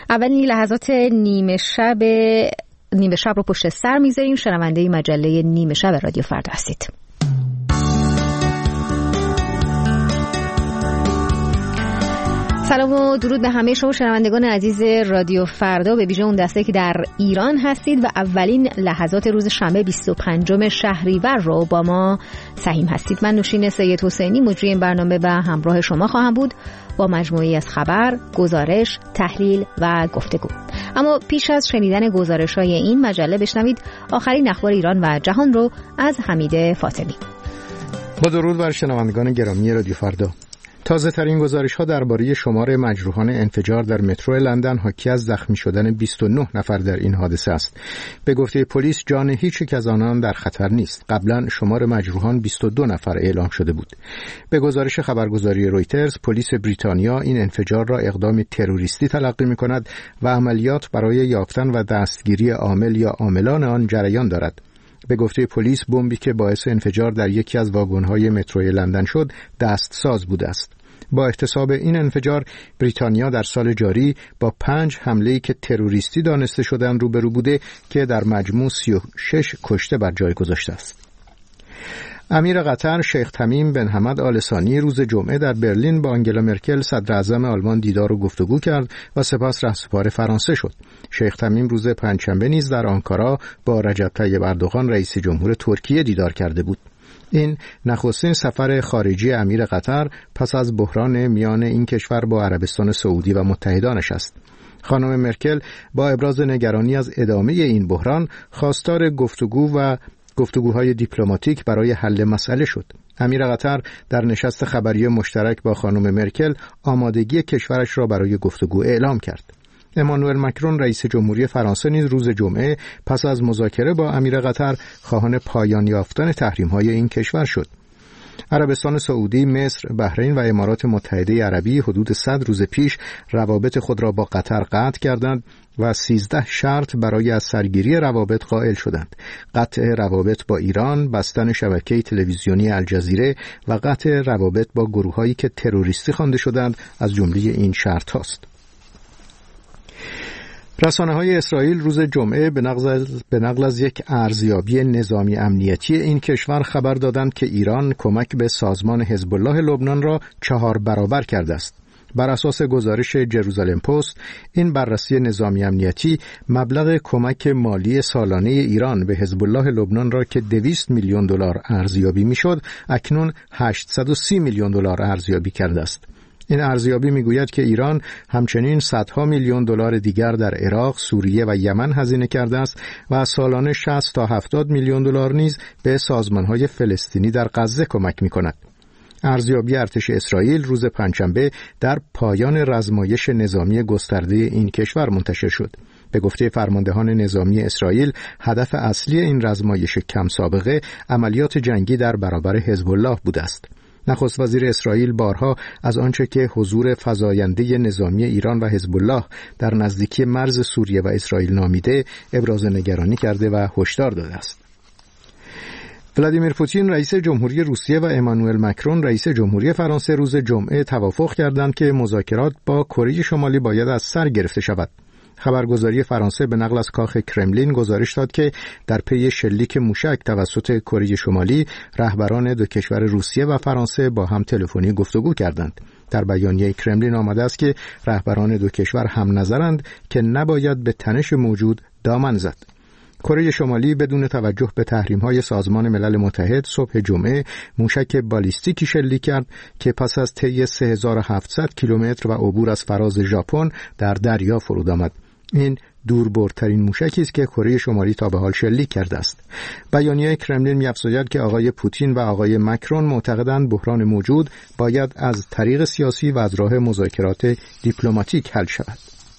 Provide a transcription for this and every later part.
اولین لحظات نیمه شب رو پشت سر میذاریم. شنونده مجله نیمه شب رادیو فردا هستید. سلام و درود به همه شما شنوندگان عزیز رادیو فردا، به ویژه اون دسته که در ایران هستید و اولین لحظات روز شنبه 25 شهریور رو با ما سهیم هستید. من نوشین سید حسینی مجری این برنامه و همراه شما خواهم بود با مجموعی از خبر، گزارش، تحلیل و گفتگو. اما پیش از شنیدن گزارش‌های این مجله بشنوید آخرین اخبار ایران و جهان رو از حمید فاطمی. با درود بر شنوندگان گرامی رادیو فردا. تازه ترین گزارش ها درباره شمار مجروحان انفجار در مترو لندن حاکی از زخمی شدن 29 نفر در این حادثه است. به گفته پلیس جان هیچ یک از آنان در خطر نیست. قبلا شمار مجروحان 22 نفر اعلام شده بود. به گزارش خبرگزاری رویترز، پلیس بریتانیا این انفجار را اقدام تروریستی تلقی می‌کند و عملیات برای یافتن و دستگیری عامل یا عاملان آن جریان دارد. به گفته پلیس بمبی که باعث انفجار در یکی از واگن‌های متروی لندن شد دستساز بوده است. با احتساب این انفجار بریتانیا در سال جاری با 5 حمله‌ای که تروریستی دانسته شدند روبرو بوده که در مجموع 36 کشته بر جای گذاشته است. امیر قطر شیخ تمیم بن حمد آل ثانی روز جمعه در برلین با آنگلا مرکل صدر اعظم آلمان دیدار و گفتگو کرد و سپس رهسپار فرانسه شد. شیخ تمیم روز پنجشنبه نیز در آنکارا با رجب طیب اردوغان رئیس جمهور ترکیه دیدار کرده بود. این نخستین سفر خارجی امیر قطر پس از بحران میان این کشور با عربستان سعودی و متحدانش است. خانم مرکل با ابراز نگرانی از ادامه این بحران خواستار گفتگوهای دیپلماتیک برای حل مسئله شد. امیر قطر در نشست خبری مشترک با خانم مرکل آمادگی کشورش را برای گفتگو اعلام کرد. امانوئل مکرون رئیس جمهوری فرانسه نیز روز جمعه پس از مذاکره با امیر قطر خواهان پایان یافتن تحریم‌های این کشور شد. عربستان سعودی، مصر، بحرین و امارات متحده عربی حدود 100 روز پیش روابط خود را با قطر قطع کردند و 13 شرط برای از سرگیری روابط قائل شدند: قطع روابط با ایران، بستن شبکه تلویزیونی الجزیره و قطع روابط با گروه‌هایی که تروریستی خوانده شدند از جمله این شرط هاست. رسانه‌های اسرائیل روز جمعه به نقل از یک ارزیابی نظامی امنیتی این کشور خبر دادند که ایران کمک به سازمان حزب الله لبنان را 4 برابر کرده است. بر اساس گزارش جروزالم پست، این بررسی نظامی امنیتی مبلغ کمک مالی سالانه ایران به حزب الله لبنان را که 200 میلیون دلار ارزیابی میشد، اکنون 830 میلیون دلار ارزیابی کرده است. این ارزیابی میگوید که ایران همچنین صدها میلیون دلار دیگر در عراق، سوریه و یمن هزینه کرده است و سالانه 60 تا 70 میلیون دلار نیز به سازمان‌های فلسطینی در غزه کمک می‌کند. ارزیابی ارتش اسرائیل روز پنجشنبه در پایان رزمایش نظامی گسترده این کشور منتشر شد. به گفته فرماندهان نظامی اسرائیل، هدف اصلی این رزمایش کم سابقه عملیات جنگی در برابر حزب الله بوده است. نخست وزیر اسرائیل بارها از آنچه که حضور فزاینده نظامی ایران و حزب الله در نزدیکی مرز سوریه و اسرائیل نامیده ابراز نگرانی کرده و هشدار داده است. ولادیمیر پوتین رئیس جمهوری روسیه و امانوئل مکرون رئیس جمهوری فرانسه روز جمعه توافق کردند که مذاکرات با کره شمالی باید از سر گرفته شود. خبرگزاری فرانسه به نقل از کاخ کرملین گزارش داد که در پی شلیک موشک توسط کره شمالی رهبران دو کشور روسیه و فرانسه با هم تلفنی گفتگو کردند. در بیانیه کرملین آمده است که رهبران دو کشور هم نظرند که نباید به تنش موجود دامن زد. کره شمالی بدون توجه به تحریم‌های سازمان ملل متحد صبح جمعه موشک بالیستیکی شلیک کرد که پس از طی 3700 کیلومتر و عبور از فراز ژاپن در دریا فرود آمد. این دوربردترین موشکی است که کره شمالی تا به حال شلیک کرده است. بیانیه کرملین می‌افزاید که آقای پوتین و آقای مکرون معتقدند بحران موجود باید از طریق سیاسی و از راه مذاکرات دیپلماتیک حل شود.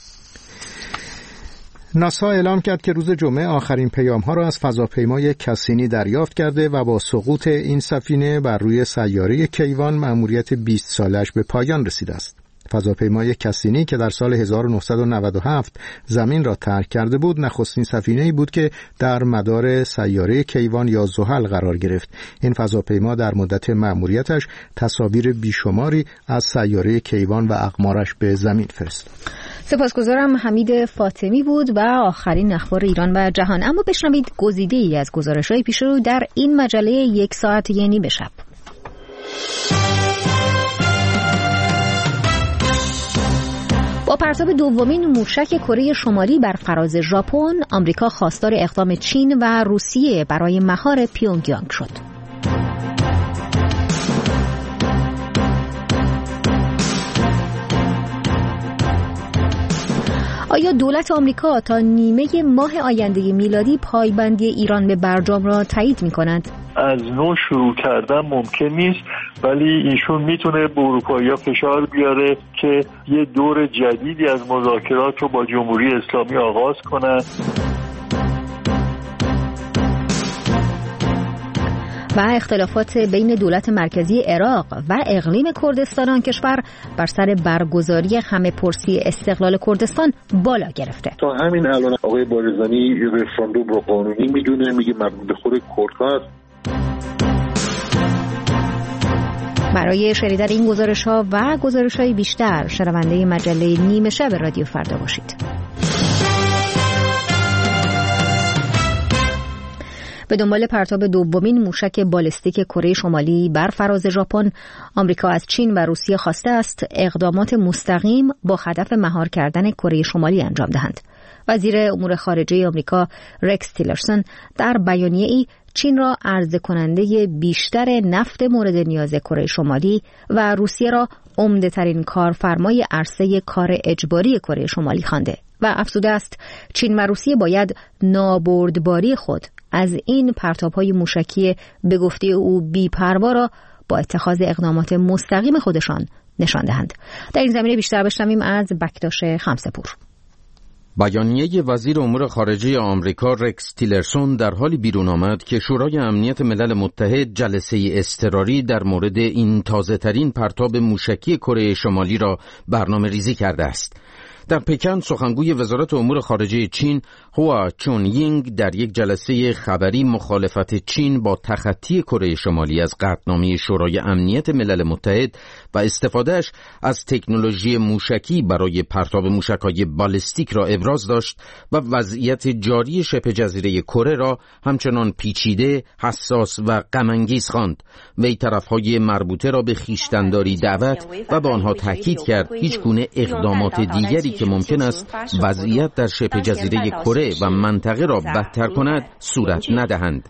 ناسا اعلام کرد که روز جمعه آخرین پیام‌ها را از فضاپیمای کسینی دریافت کرده و با سقوط این سفینه بر روی سیاره کیوان مأموریت 20 سالش به پایان رسیده است. فضاپیمای کسینی که در سال 1997 زمین را ترک کرده بود، نخستین سفینه‌ای بود که در مدار سیاره کیوان یا زحل قرار گرفت. این فضاپیما در مدت مأموریتش تصاویر بیشماری از سیاره کیوان و اقمارش به زمین فرستاد. سپاسگزارم. حمید فاطمی بود و آخرین اخبار ایران و جهان. اما بشنوید گزیده‌ای از گزارش‌های پیش رو در این مجله 1 ساعت یعنی به شب. با پرتاب دومین موشک کره شمالی بر فراز ژاپن، آمریکا خواستار اقدام چین و روسیه برای مهار پیونگیانگ شد. آیا دولت آمریکا تا نیمه ماه آینده میلادی پایبندی ایران به برجام را تایید می‌کند؟ از نو شروع کردن ممکن نیست، ولی ایشون میتونه به اروپایی‌ها فشار بیاره که یه دور جدیدی از مذاکرات رو با جمهوری اسلامی آغاز کنند. و اختلافات بین دولت مرکزی عراق و اقلیم کردستان آن کشور بر سر برگزاری همه‌پرسی استقلال کردستان بالا گرفته. تا همین الان آقای بارزانی رفراندوم رو قانونی میدونه، میگه مربوط به خود کردها است. برای شنیدن این گزارش‌ها و گزارش‌های بیشتر شنونده مجله نیمه شب رادیو فردا باشید. به دنبال پرتاب دومین موشک بالستیک کره شمالی بر فراز ژاپن، آمریکا از چین و روسیه خواسته است اقدامات مستقیم با هدف مهار کردن کره شمالی انجام دهند. وزیر امور خارجه آمریکا رکس تیلرسون در بیانیه‌ای چین را عرضه کننده بیشتر نفت مورد نیاز کره شمالی و روسیه را عمده‌ترین کارفرمای عرصه کار اجباری کره شمالی خوانده و افزوده است چین و روسیه باید نابردباری خود از این پرتاب‌های موشکی به گفته او بی‌پروا را با اتخاذ اقدامات مستقیم خودشان نشان دهند. در این زمینه بیشتر بشنویم از بکتاش خمسه‌پور. بیانیه وزیر امور خارجه آمریکا رکس تیلرسون در حالی بیرون آمد که شورای امنیت ملل متحد جلسه اضطراری در مورد این تازه‌ترین پرتاب موشکی کره شمالی را برنامه‌ریزی کرده است. در پکن سخنگوی وزارت امور خارجه چین هوا چونیینگ در یک جلسه خبری مخالفت چین با تخطی کره شمالی از قطعنامه شورای امنیت ملل متحد و استفادهش از تکنولوژی موشکی برای پرتاب موشک‌های بالستیک را ابراز داشت و وضعیت جاری شبه جزیره کره را همچنان پیچیده، حساس و غم‌انگیز خواند. وی طرف‌های مربوطه را به خویشتن‌داری دعوت و به آنها تاکید کرد هیچگونه اقدامات دیگری که ممکن است وضعیت در شبه جزیره کره و منطقه را بدتر کند صورت ندهند.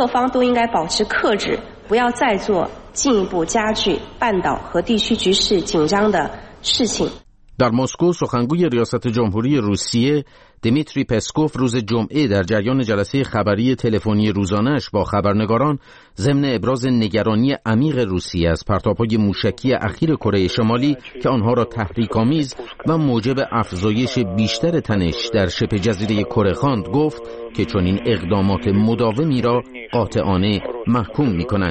در مسکو سخنگوی ریاست جمهوری روسیه دیمیتری پسکوف روز جمعه در جریان جلسه خبری تلفنی روزانه‌اش با خبرنگاران ضمن ابراز نگرانی عمیق روسیه از پرتاب‌های موشکی اخیر کره شمالی که آنها را تحریک‌آمیز و موجب افزایش بیشتر تنش در شبه جزیره کره خواند، گفت که چنین اقدامات مداومی را قاطعانه محکوم می‌کنند.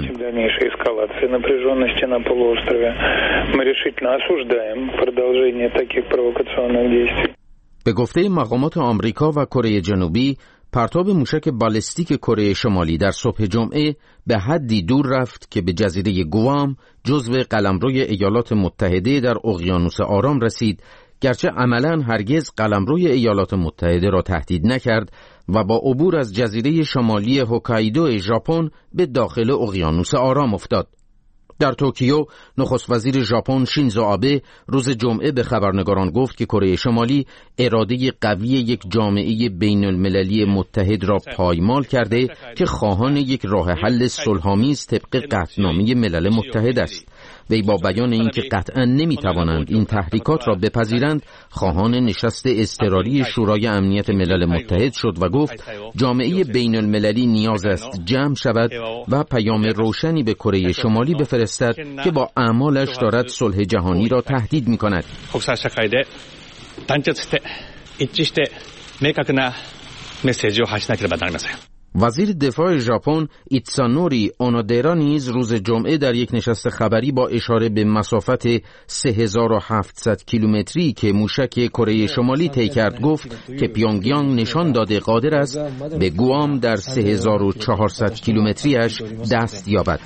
به گفته مقامات آمریکا و کره جنوبی، پرتاب موشک بالستیک کره شمالی در صبح جمعه به حدی دور رفت که به جزیره گوام جزو قلمروی ایالات متحده در اقیانوس آرام رسید، گرچه عملاً هرگز قلمروی ایالات متحده را تهدید نکرد و با عبور از جزیره شمالی هوکایدو ژاپن به داخل اقیانوس آرام افتاد. در توکیو نخست وزیر ژاپن شینزو آبه روز جمعه به خبرنگاران گفت که کره شمالی اراده قوی یک جامعه بین المللی متحد را پایمال کرده که خواهان یک راه حل صلح‌آمیز طبق قطعنامه ملل متحد است. وی با بیان اینکه قطعاً نمی‌توانند این تحریکات را بپذیرند، خواهان نشست اضطراری شورای امنیت ملل متحد شد و گفت جامعه بین المللی نیاز است جمع شود و پیام روشنی به کره شمالی بفرستد که با اعمالش دارد صلح جهانی را تهدید می‌کند. وزیر دفاع ژاپن ایتسانوری اونودرا نیز روز جمعه در یک نشست خبری با اشاره به مسافت 3700 کیلومتری که موشک کره شمالی طی کرد گفت که پیونگیانگ نشان داده قادر است به گوام در 3400 کیلومتریش دست یابد.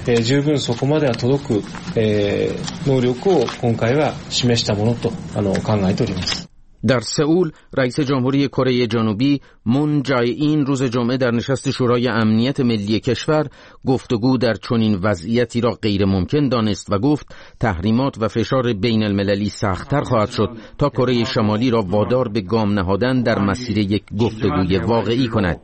در سئول رئیس جمهوری کره جنوبی مون جای این روز جمعه در نشست شورای امنیت ملی کشور گفتگو در چنین وضعیتی را غیر ممکن دانست و گفت تحریمات و فشار بین المللی سخت‌تر خواهد شد تا کره شمالی را وادار به گام نهادن در مسیر یک گفتگوی واقعی کند.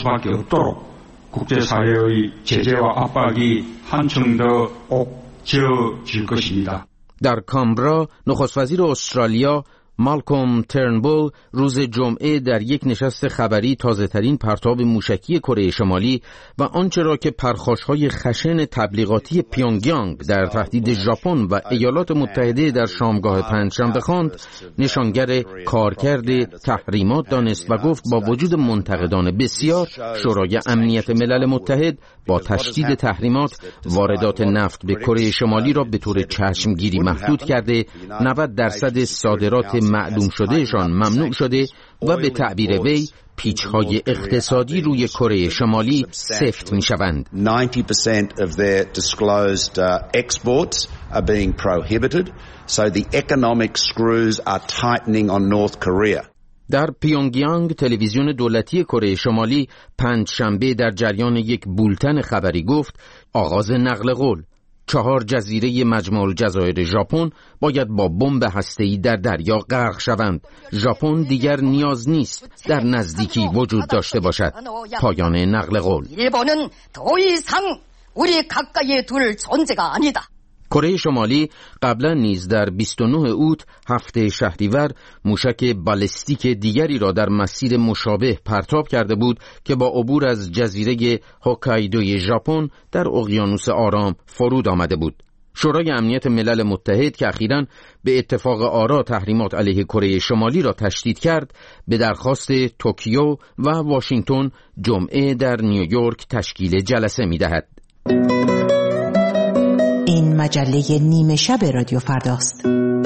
در کامبرا نخست وزیر استرالیا مالکوم ترنبول روز جمعه در یک نشست خبری تازه‌ترین پرتاب موشکی کره شمالی و آنچه را که پرخاش‌های خشن تبلیغاتی پیونگیانگ در تهدید ژاپن و ایالات متحده در شامگاه پنجشنبه خواند، نشانگر کارکرد تحریمات دانست و گفت با وجود منتقدان بسیار، شورای امنیت ملل متحد با تشدید تحریمات واردات نفت به کره شمالی را به طور چشمگیری محدود کرده، 90% صادرات معلوم شدهشان ممنوع شده و به تعبیر وی پیچ‌های اقتصادی روی کره شمالی سفت می‌شوند. 90% of their disclosed exports are being prohibited, so the economic screws are tightening on North Korea. در پیونگیانگ تلویزیون دولتی کره شمالی پنجشنبه در جریان یک بولتن خبری گفت آغاز نقل قول 4 جزیره مجموع الجزایر ژاپن باید با بمب هسته‌ای در دریا غرق شوند. ژاپن دیگر نیاز نیست در نزدیکی وجود داشته باشد. پایان نقل قول. کره شمالی قبلا نیز در 29 اوت هفته شهریور موشک بالستیک دیگری را در مسیر مشابه پرتاب کرده بود که با عبور از جزیره هوکایدوی ژاپن در اقیانوس آرام فرود آمده بود. شورای امنیت ملل متحد که اخیراً به اتفاق آرا تحریمات علیه کره شمالی را تشدید کرد، به درخواست توکیو و واشنگتن جمعه در نیویورک تشکیل جلسه می‌دهد. این مجله نیمه شب رادیو فرداست.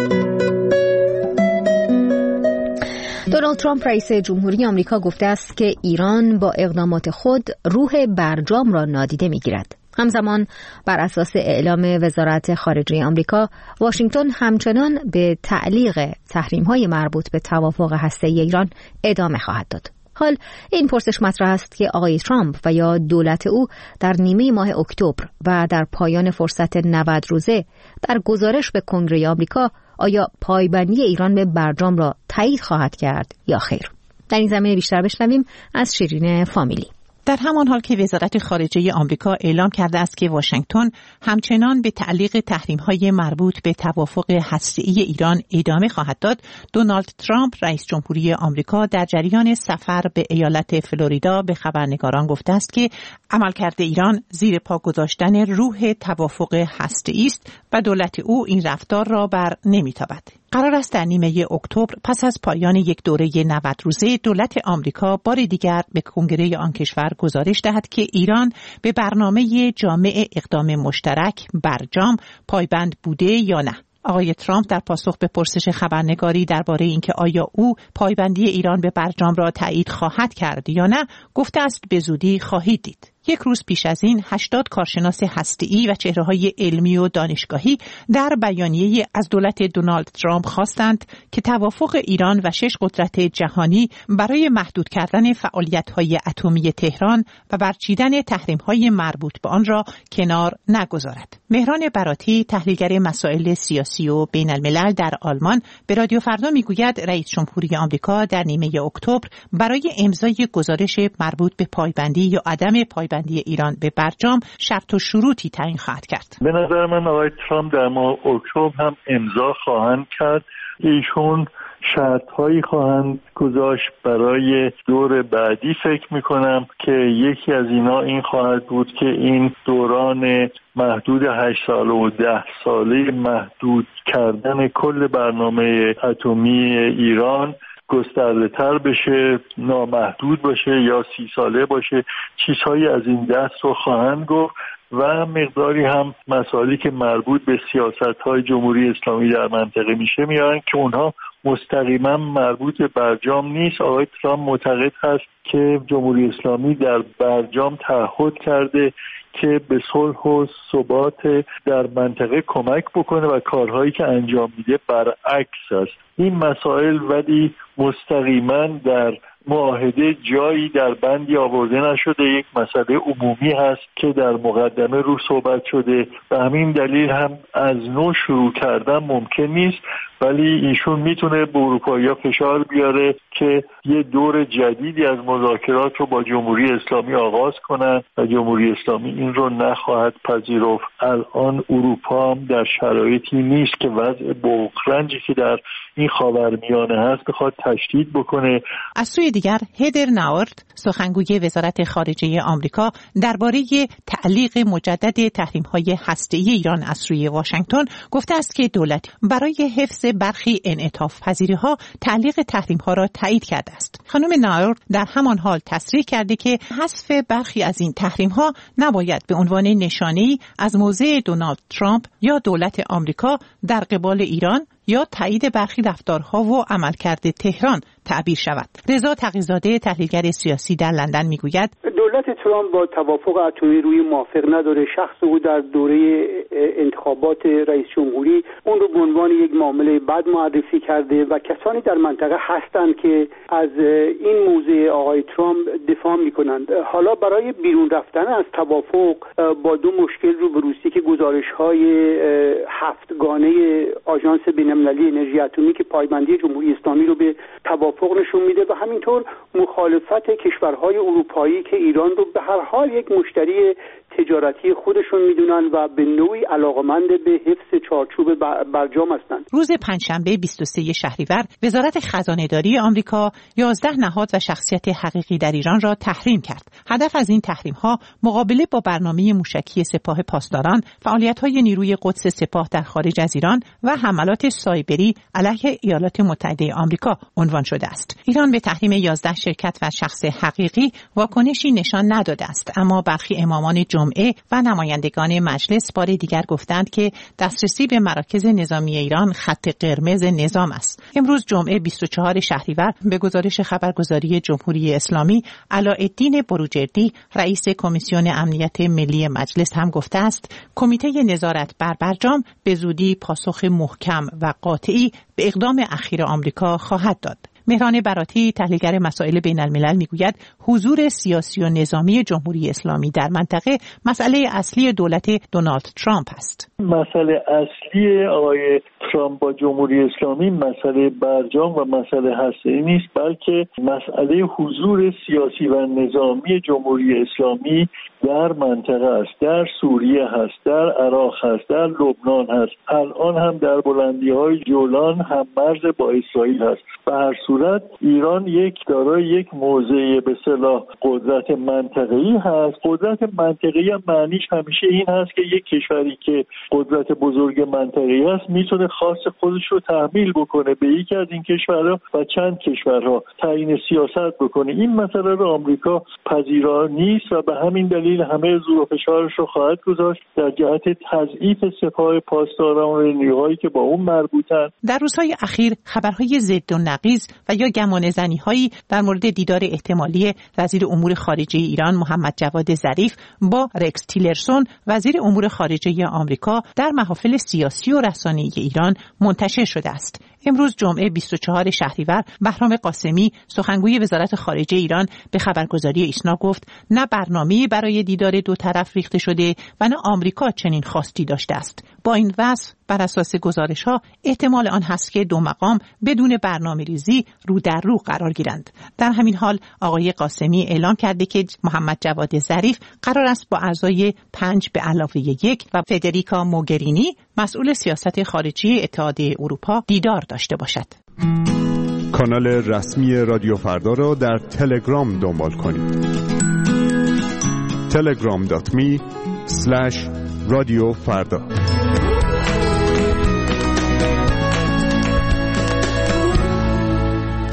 دونالد ترامپ رئیس جمهوری آمریکا گفته است که ایران با اقدامات خود روح برجام را نادیده می‌گیرد. همزمان بر اساس اعلام وزارت خارجه آمریکا، واشنگتن همچنان به تعلیق تحریم‌های مربوط به توافق هسته‌ای ایران ادامه خواهد داد. حال این پرسش مطرح است که آقای ترامپ و یا دولت او در نیمه ماه اکتبر و در پایان فرصت 90 روزه در گزارش به کنگره آمریکا آیا پایبندی ایران به برجام را تایید خواهد کرد یا خیر. در این زمینه بیشتر بشنویم از شیرین فامیلی. در همان حال که وزارت خارجه آمریکا اعلام کرده است که واشنگتن همچنان به تعلیق تحریم‌های مربوط به توافق هسته‌ای ایران ادامه خواهد داد، دونالد ترامپ رئیس جمهوری آمریکا در جریان سفر به ایالت فلوریدا به خبرنگاران گفته است که عملکرد ایران زیر پا گذاشتن روح توافق هسته‌ای است و دولت او این رفتار را بر نمی‌تابد. قرار است در نیمه اکتبر پس از پایان یک دوره 90 روزه دولت آمریکا بار دیگر به کنگره آن کشور گزارش دهد که ایران به برنامه جامع اقدام مشترک برجام پایبند بوده یا نه. آقای ترامپ در پاسخ به پرسش خبرنگاری درباره اینکه آیا او پایبندی ایران به برجام را تایید خواهد کرد یا نه، گفته است به زودی خواهید دید. یک روز پیش از این 80 کارشناس هسته‌ای و چهره‌های علمی و دانشگاهی در بیانیه‌ای از دولت دونالد ترامپ خواستند که توافق ایران و 6 قدرت جهانی برای محدود کردن فعالیت‌های اتمی تهران و برچیدن تحریم‌های مربوط به آن را کنار نگذارد. مهران براتی، تحلیلگر مسائل سیاسی و بین‌الملل در آلمان، به رادیو فردا میگوید رئیس جمهوری آمریکا در نیمه اکتبر برای امضای گزارش مربوط به پایبندی یا عدم پایبندی ایران به برجام شرط و شروطی تعیین خواهد کرد. به نظر من آقای ترامپ در ماه اکتبر هم امضا خواهند کرد. ایشون شرط‌هایی خواهند گذاشت برای دور بعدی. فکر می‌کنم که یکی از اینا این خواهد بود که این دوران محدود 8 ساله و 10 ساله محدود کردن کل برنامه اتمی ایران گسترده تر بشه، نامحدود باشه یا 30 ساله باشه. چیزهایی از این دست رو خواهند گفت و مقداری هم مسائلی که مربوط به سیاست‌های جمهوری اسلامی در منطقه میشه میارن که اونها مستقیما مربوط به برجام نیست. آقای ترامپ معتقد هست که جمهوری اسلامی در برجام تعهد کرده که به صلح و ثبات در منطقه کمک بکنه و کارهایی که انجام میده برعکس است. این مسائل ولی مستقیما در معاهده جایی در بندی آورده نشده، یک مسئله عمومی هست که در مقدمه رو صحبت شده و همین دلیل هم از نو شروع کردن ممکن نیست، ولی ایشون میتونه به اروپایی‌ها فشار بیاره که یه دور جدیدی از مذاکرات رو با جمهوری اسلامی آغاز کنن و جمهوری اسلامی این رو نخواهد پذیرفت. الان اروپا هم در شرایطی نیست که وضع بحرانی که در این خاورمیانه هست بخواد تشدید بکنه. از سوی دیگر هدر ناورد سخنگوی وزارت خارجه آمریکا درباره تعلیق مجدد تحریم‌های هسته‌ای ایران از سوی واشنگتن گفته است که دولت برای حفظ برخی انعطاف پذیری‌ها تعلیق تحریم‌ها را تایید کرده است. خانم ناورد در همان حال تصریح کرده که حذف برخی از این تحریم‌ها نباید به عنوان نشانه‌ای از موضع دونالد ترامپ یا دولت آمریکا در قبال ایران یا تایید برخی رفتارها و عملکرد تهران تعبیر شود. رضا تقی‌زاده تحلیلگر سیاسی در لندن میگوید دولت ترامپ با توافق اتمی روی موافق نداره. شخص او در دوره انتخابات رئیس جمهوری اون رو به عنوان یک معامله بد معرفی کرده و کسانی در منطقه هستند که از این موضع آقای ترامپ دفاع میکنند. حالا برای بیرون رفتن از توافق با دو مشکل روبروست که گزارش‌های هفتگانه آژانس بین‌المللی انرژی اتمی که پایبندی جمهوری اسلامی رو به توافق نشون میده و همینطور مخالفت کشورهای اروپایی که ایران رو به هر حال یک مشتری تجارتی خودشون میدونن و به نوعی علاقمند به حفظ چارچوب برجام هستند. روز پنجشنبه 23 شهریور وزارت خزانه‌داری آمریکا 11 نهاد و شخصیت حقیقی در ایران را تحریم کرد. هدف از این تحریم‌ها مقابله با برنامه موشکی سپاه پاسداران، فعالیت‌های نیروی قدس سپاه در خارج از ایران و حملات سایبری علیه ایالات متحده آمریکا عنوان شده است. ایران به تحریم 11 شرکت و شخص حقیقی واکنشی نشان نداده است، اما برخی امامان جمعه و نمایندگان مجلس بار دیگر گفتند که دسترسی به مراکز نظامی ایران خط قرمز نظام است. امروز جمعه 24 شهریور به گزارش خبرگزاری جمهوری اسلامی علاءالدین بروجردی رئیس کمیسیون امنیت ملی مجلس هم گفته است کمیته نظارت بر برجام به زودی پاسخ محکم و قاطعی به اقدام اخیر آمریکا خواهد داد. مهران براتی تحلیلگر مسائل بین الملل میگوید حضور سیاسی و نظامی جمهوری اسلامی در منطقه مسئله اصلی دولت دونالد ترامپ است. مسئله اصلی آقای ترامپ با جمهوری اسلامی مسئله برجام و مسئله هسته‌ای نیست، بلکه مسئله حضور سیاسی و نظامی جمهوری اسلامی در منطقه است. در سوریه هست، در عراق هست، در لبنان هست، الان هم در بلندی‌های جولان هم مرز با اسرائیل هست. به هر صورت ایران دارای یک موضع به اصطلاح قدرت منطقه‌ای هست. قدرت منطقه‌ای هم معنیش همیشه این هست که یک کشوری که قدرت بزرگ منطقه‌ای هست میتونه خواست خودش رو تحمیل بکنه به یکی از این کشورها و چند کشورها تعیین سیاست بکنه. این مسئله رو آمریکا پذیرا نیست و به همین دلیل همه زور و فشارش رو خواهد گذاشت در جهت تضعیف سپاه پاسداران و نیروهایی که با اون مربوطن. در روزهای اخیر خبرهای ضد و نقیض و یا گمانه‌زنی‌هایی در مورد دیدار احتمالی وزیر امور خارجه ایران محمد جواد ظریف با رکس تیلرسون وزیر امور خارجه آمریکا در محافل سیاسی و رسانه‌ای ایران منتشر شده است. امروز جمعه 24 شهریور بهرام قاسمی سخنگوی وزارت خارجه ایران به خبرگزاری ایسنا گفت نه برنامه‌ای برای دیدار دو طرف ریخته شده و نه آمریکا چنین خواستی داشته است. با این وصف بر اساس گزارش‌ها احتمال آن هست که دو مقام بدون برنامه‌ریزی رو در رو قرار گیرند. در همین حال آقای قاسمی اعلام کرده که محمد جواد ظریف قرار است با اعضای 5+1 و فدریکا موگرینی مسئول سیاست خارجی اتحادیه اروپا دیدار داشته باشد. کانال رسمی رادیو فردا را در تلگرام دنبال کنید. telegram.me/رادیوفردا.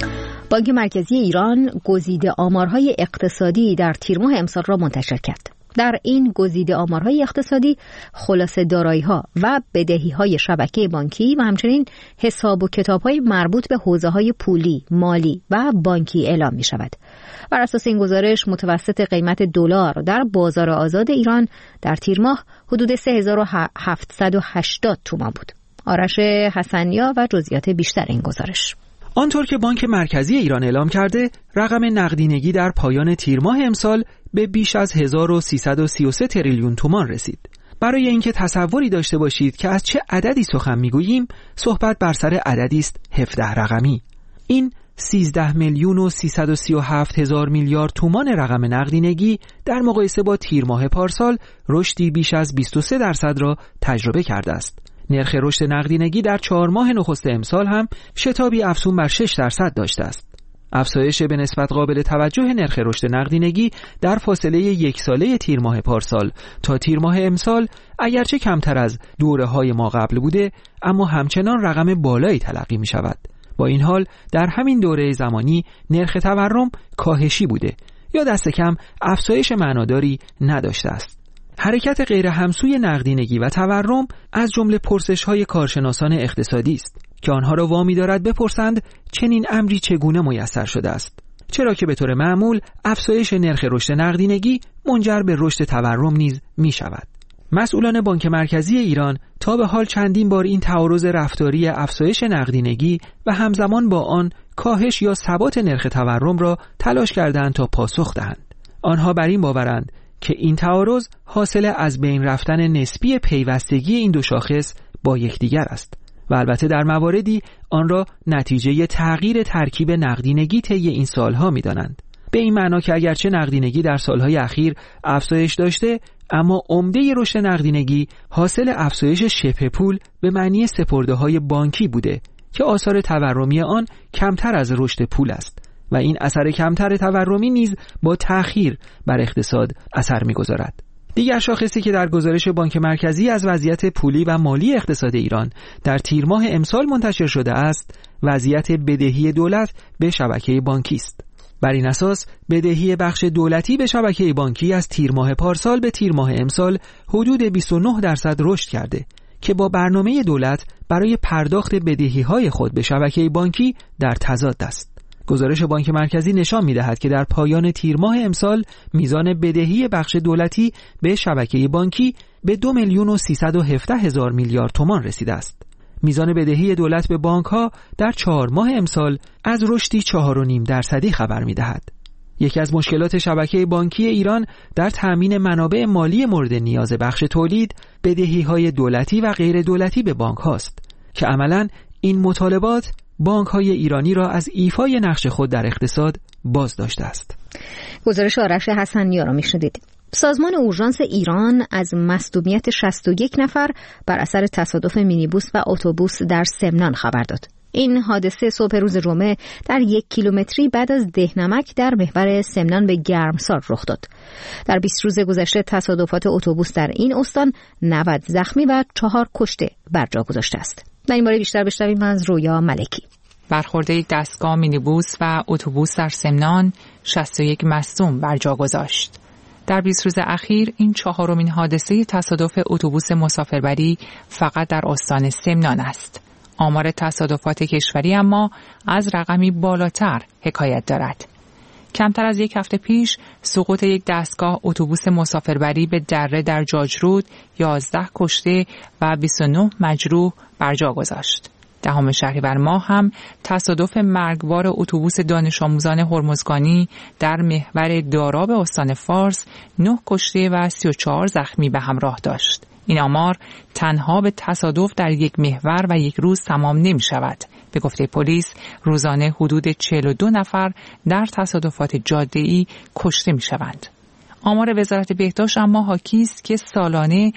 بانک مرکزی ایران گزیده آمارهای اقتصادی در تیر ماه امسال را منتشر کرد. در این گزیده آمارهای اقتصادی خلاصه دارایی‌ها و بدهی‌های شبکه بانکی و همچنین حساب و کتاب‌های مربوط به حوزه‌های پولی، مالی و بانکی اعلام می‌شود. بر اساس این گزارش متوسط قیمت دلار در بازار آزاد ایران در تیر ماه حدود 3780 تومان بود. آرش حسنیا و جزئیات بیشتر این گزارش. آنطور که بانک مرکزی ایران اعلام کرده، رقم نقدینگی در پایان تیر ماه امسال به بیش از 1333 تریلیون تومان رسید. برای اینکه تصوری داشته باشید که از چه عددی سخن میگوییم، صحبت بر سر عددی است 17 رقمی. این 13,337,000 میلیارد تومان رقم نقدینگی در مقایسه با تیر ماه پارسال رشدی بیش از 23% را تجربه کرده است. نرخ رشد نقدینگی در 4 ماه نخست امسال هم شتابی افزون بر 6% داشته است. افزایش به نسبت قابل توجه نرخ رشد نقدینگی در فاصله 1 ساله تیر ماه پارسال تا تیر ماه امسال اگرچه کمتر از دوره‌های ما قبل بوده، اما همچنان رقم بالایی تلقی می شود. با این حال در همین دوره زمانی نرخ تورم کاهشی بوده یا دست کم افزایش معناداری نداشته است. حرکت غیر همسوی نقدینگی و تورم از جمله پرسش‌های کارشناسان اقتصادی است که آنها را وامی دارد بپرسند چنین امری چگونه میسر شده است، چرا که به طور معمول افزایش نرخ رشد نقدینگی منجر به رشد تورم نیز می شود. مسئولان بانک مرکزی ایران تا به حال چندین بار این تعارض رفتاری افزایش نقدینگی و همزمان با آن کاهش یا ثبات نرخ تورم را تلاش کردند تا پاسخ دهند. آنها بر این باورند که این تعارض حاصل از بین رفتن نسبی پیوستگی این دو شاخص با یکدیگر است و البته در مواردی آن را نتیجه تغییر ترکیب نقدینگی طی این سالها می‌دانند. به این معنا که اگرچه نقدینگی در سالهای اخیر افزایش داشته، اما عمده رشد نقدینگی حاصل افزایش شبه پول به معنی سپرده‌های بانکی بوده که آثار تورمی آن کمتر از رشد پول است و این اثر کمتر تورمی نیز با تأخیر بر اقتصاد اثر می‌گذارد. دیگر شاخصی که در گزارش بانک مرکزی از وضعیت پولی و مالی اقتصاد ایران در تیر ماه امسال منتشر شده است، وضعیت بدهی دولت به شبکه بانکی است. بر این اساس بدهی بخش دولتی به شبکه بانکی از تیر ماه پارسال به تیر ماه امسال حدود 29% رشد کرده که با برنامه دولت برای پرداخت بدهی‌های خود به شبکه بانکی در تضاد است. گزارش بانک مرکزی نشان می‌دهد که در پایان تیر ماه امسال میزان بدهی بخش دولتی به شبکه بانکی به 2,317,000 میلیارد تومان رسیده است. میزان بدهی دولت به بانک‌ها در 4 ماه امسال از رشدی 4.5% خبر می‌دهد. یکی از مشکلات شبکه بانکی ایران در تأمین منابع مالی مورد نیاز بخش تولید بدهی‌های دولتی و غیر دولتی به بانک‌هاست که عملاً این مطالبات بانک‌های ایرانی را از ایفای نقش خود در اقتصاد باز داشته است. گزارش آرش حسنیا را می‌شنیدید. سازمان اورژانس ایران از مصدومیت 61 نفر بر اثر تصادف مینیبوس و اتوبوس در سمنان خبر داد. این حادثه صبح روز جمعه در 1 کیلومتری بعد از دهنمک در محور سمنان به گرمسار رخ داد. در 20 روز گذشته تصادفات اتوبوس در این استان 90 زخمی و 4 کشته بر جا گذاشته است. در این باره بیشتر بشنویم از رویا ملکی. برخورد یک دستگاه مینیبوس و اتوبوس در سمنان 61 مصدوم بر جا گذاشت. در 20 روز اخیر این 4مین حادثه تصادف اتوبوس مسافربری فقط در استان سمنان است. آمار تصادفات کشوری اما از رقمی بالاتر حکایت دارد. کمتر از 1 هفته پیش سقوط یک دستگاه اتوبوس مسافربری به دره در جاجرود 11 کشته و 29 مجروح بر جا گذاشت. 10 شهریور ماه هم تصادف مرگبار اتوبوس دانش آموزان هرمزگانی در محور داراب استان فارس 9 کشته و 34 زخمی به همراه داشت. این آمار تنها به تصادف در یک محور و یک روز تمام نمی شود. به گفته پلیس روزانه حدود 42 نفر در تصادفات جاده‌ای کشته می شوند. آمار وزارت بهداشت اما حاکی است که سالانه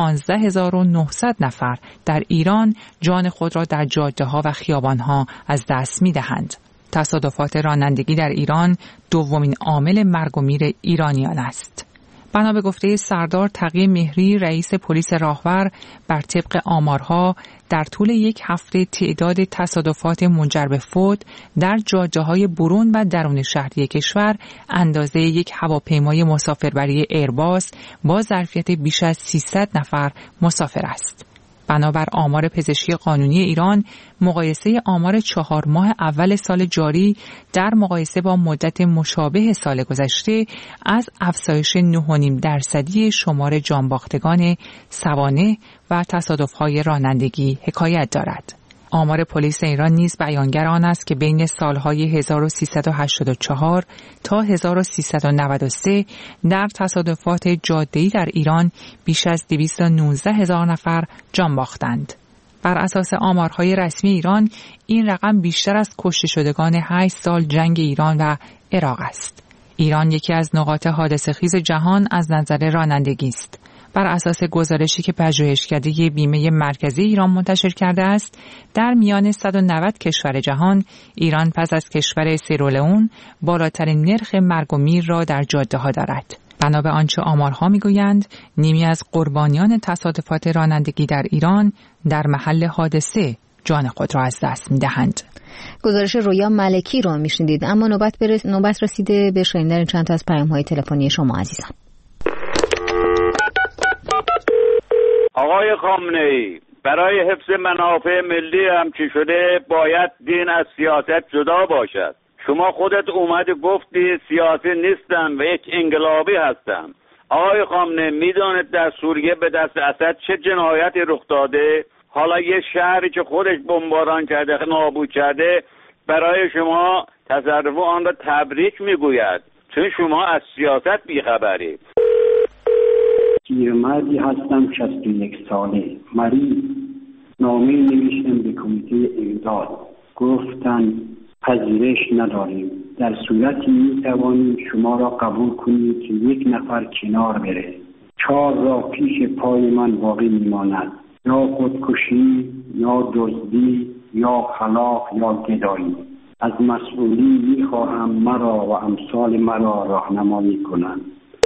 15,900 نفر در ایران جان خود را در جاده‌ها و خیابان‌ها از دست می‌دهند. تصادفات رانندگی در ایران دومین عامل مرگ و میر ایرانیان است. بنا به گفته سردار تقی مهری رئیس پلیس راهور، بر طبق آمارها در طول یک هفته تعداد تصادفات منجر به فوت در جاده‌های برون و درون شهری کشور اندازه یک هواپیمای مسافربری ایرباس با ظرفیت بیش از 300 نفر مسافر است. بنابر آمار پزشکی قانونی ایران، مقایسه آمار 4 ماه اول سال جاری در مقایسه با مدت مشابه سال گذشته از افزایش 9.5% شمار جانباختگان سوانح و تصادف‌های رانندگی حکایت دارد. آمار پلیس ایران نیز بیانگر آن است که بین سالهای 1384 تا 1393 در تصادفات جاده‌ای در ایران بیش از 219,000 نفر جان باختند. بر اساس آمارهای رسمی ایران، این رقم بیشتر از کشته شدگان 8 سال جنگ ایران و عراق است. ایران یکی از نقاط حادثه‌خیز جهان از نظر رانندگی است. بر اساس گزارشی که پژوهشکده بیمه مرکزی ایران منتشر کرده است، در میان 190 کشور جهان، ایران پس از کشور سیرالئون بالاترین نرخ مرگ و میر را در جاده‌ها دارد. بنا به آنچه آمارها می‌گویند، نیمی از قربانیان تصادفات رانندگی در ایران در محل حادثه جان خود را از دست می‌دهند. گزارش رویا ملکی را می‌شنیدید، اما نوبت رسیده به شنیدن چند تا از پیام‌های تلفنی شما عزیزان. آقای خامنه‌ای، برای حفظ منافع ملی هم چی شده باید دین از سیاست جدا باشد. شما خودت اومدی گفتی سیاسی نیستم و یک انقلابی هستم. آقای خامنه‌ای، میدانید در سوریه به دست اسد چه جنایتی رخ داده؟ حالا یه شهری که خودش بمباران کرده، نابود کرده، برای شما تصرف آن را تبریک میگوید، چون شما از سیاست بیخبرید. پیرمردی هستم 61 ساله، مریض. نامه نوشتم به کمیته امداد، گفتن پذیرش نداریم، در صورتی میتوانیم شما را قبول کنیم که یک نفر کنار بره. 4 را پیش پای من باقی میماند، یا خودکشی، یا دزدی، یا خلاف، یا گدایی. از مسئولی میخواهم مرا و امثال مرا راهنمایی کنند.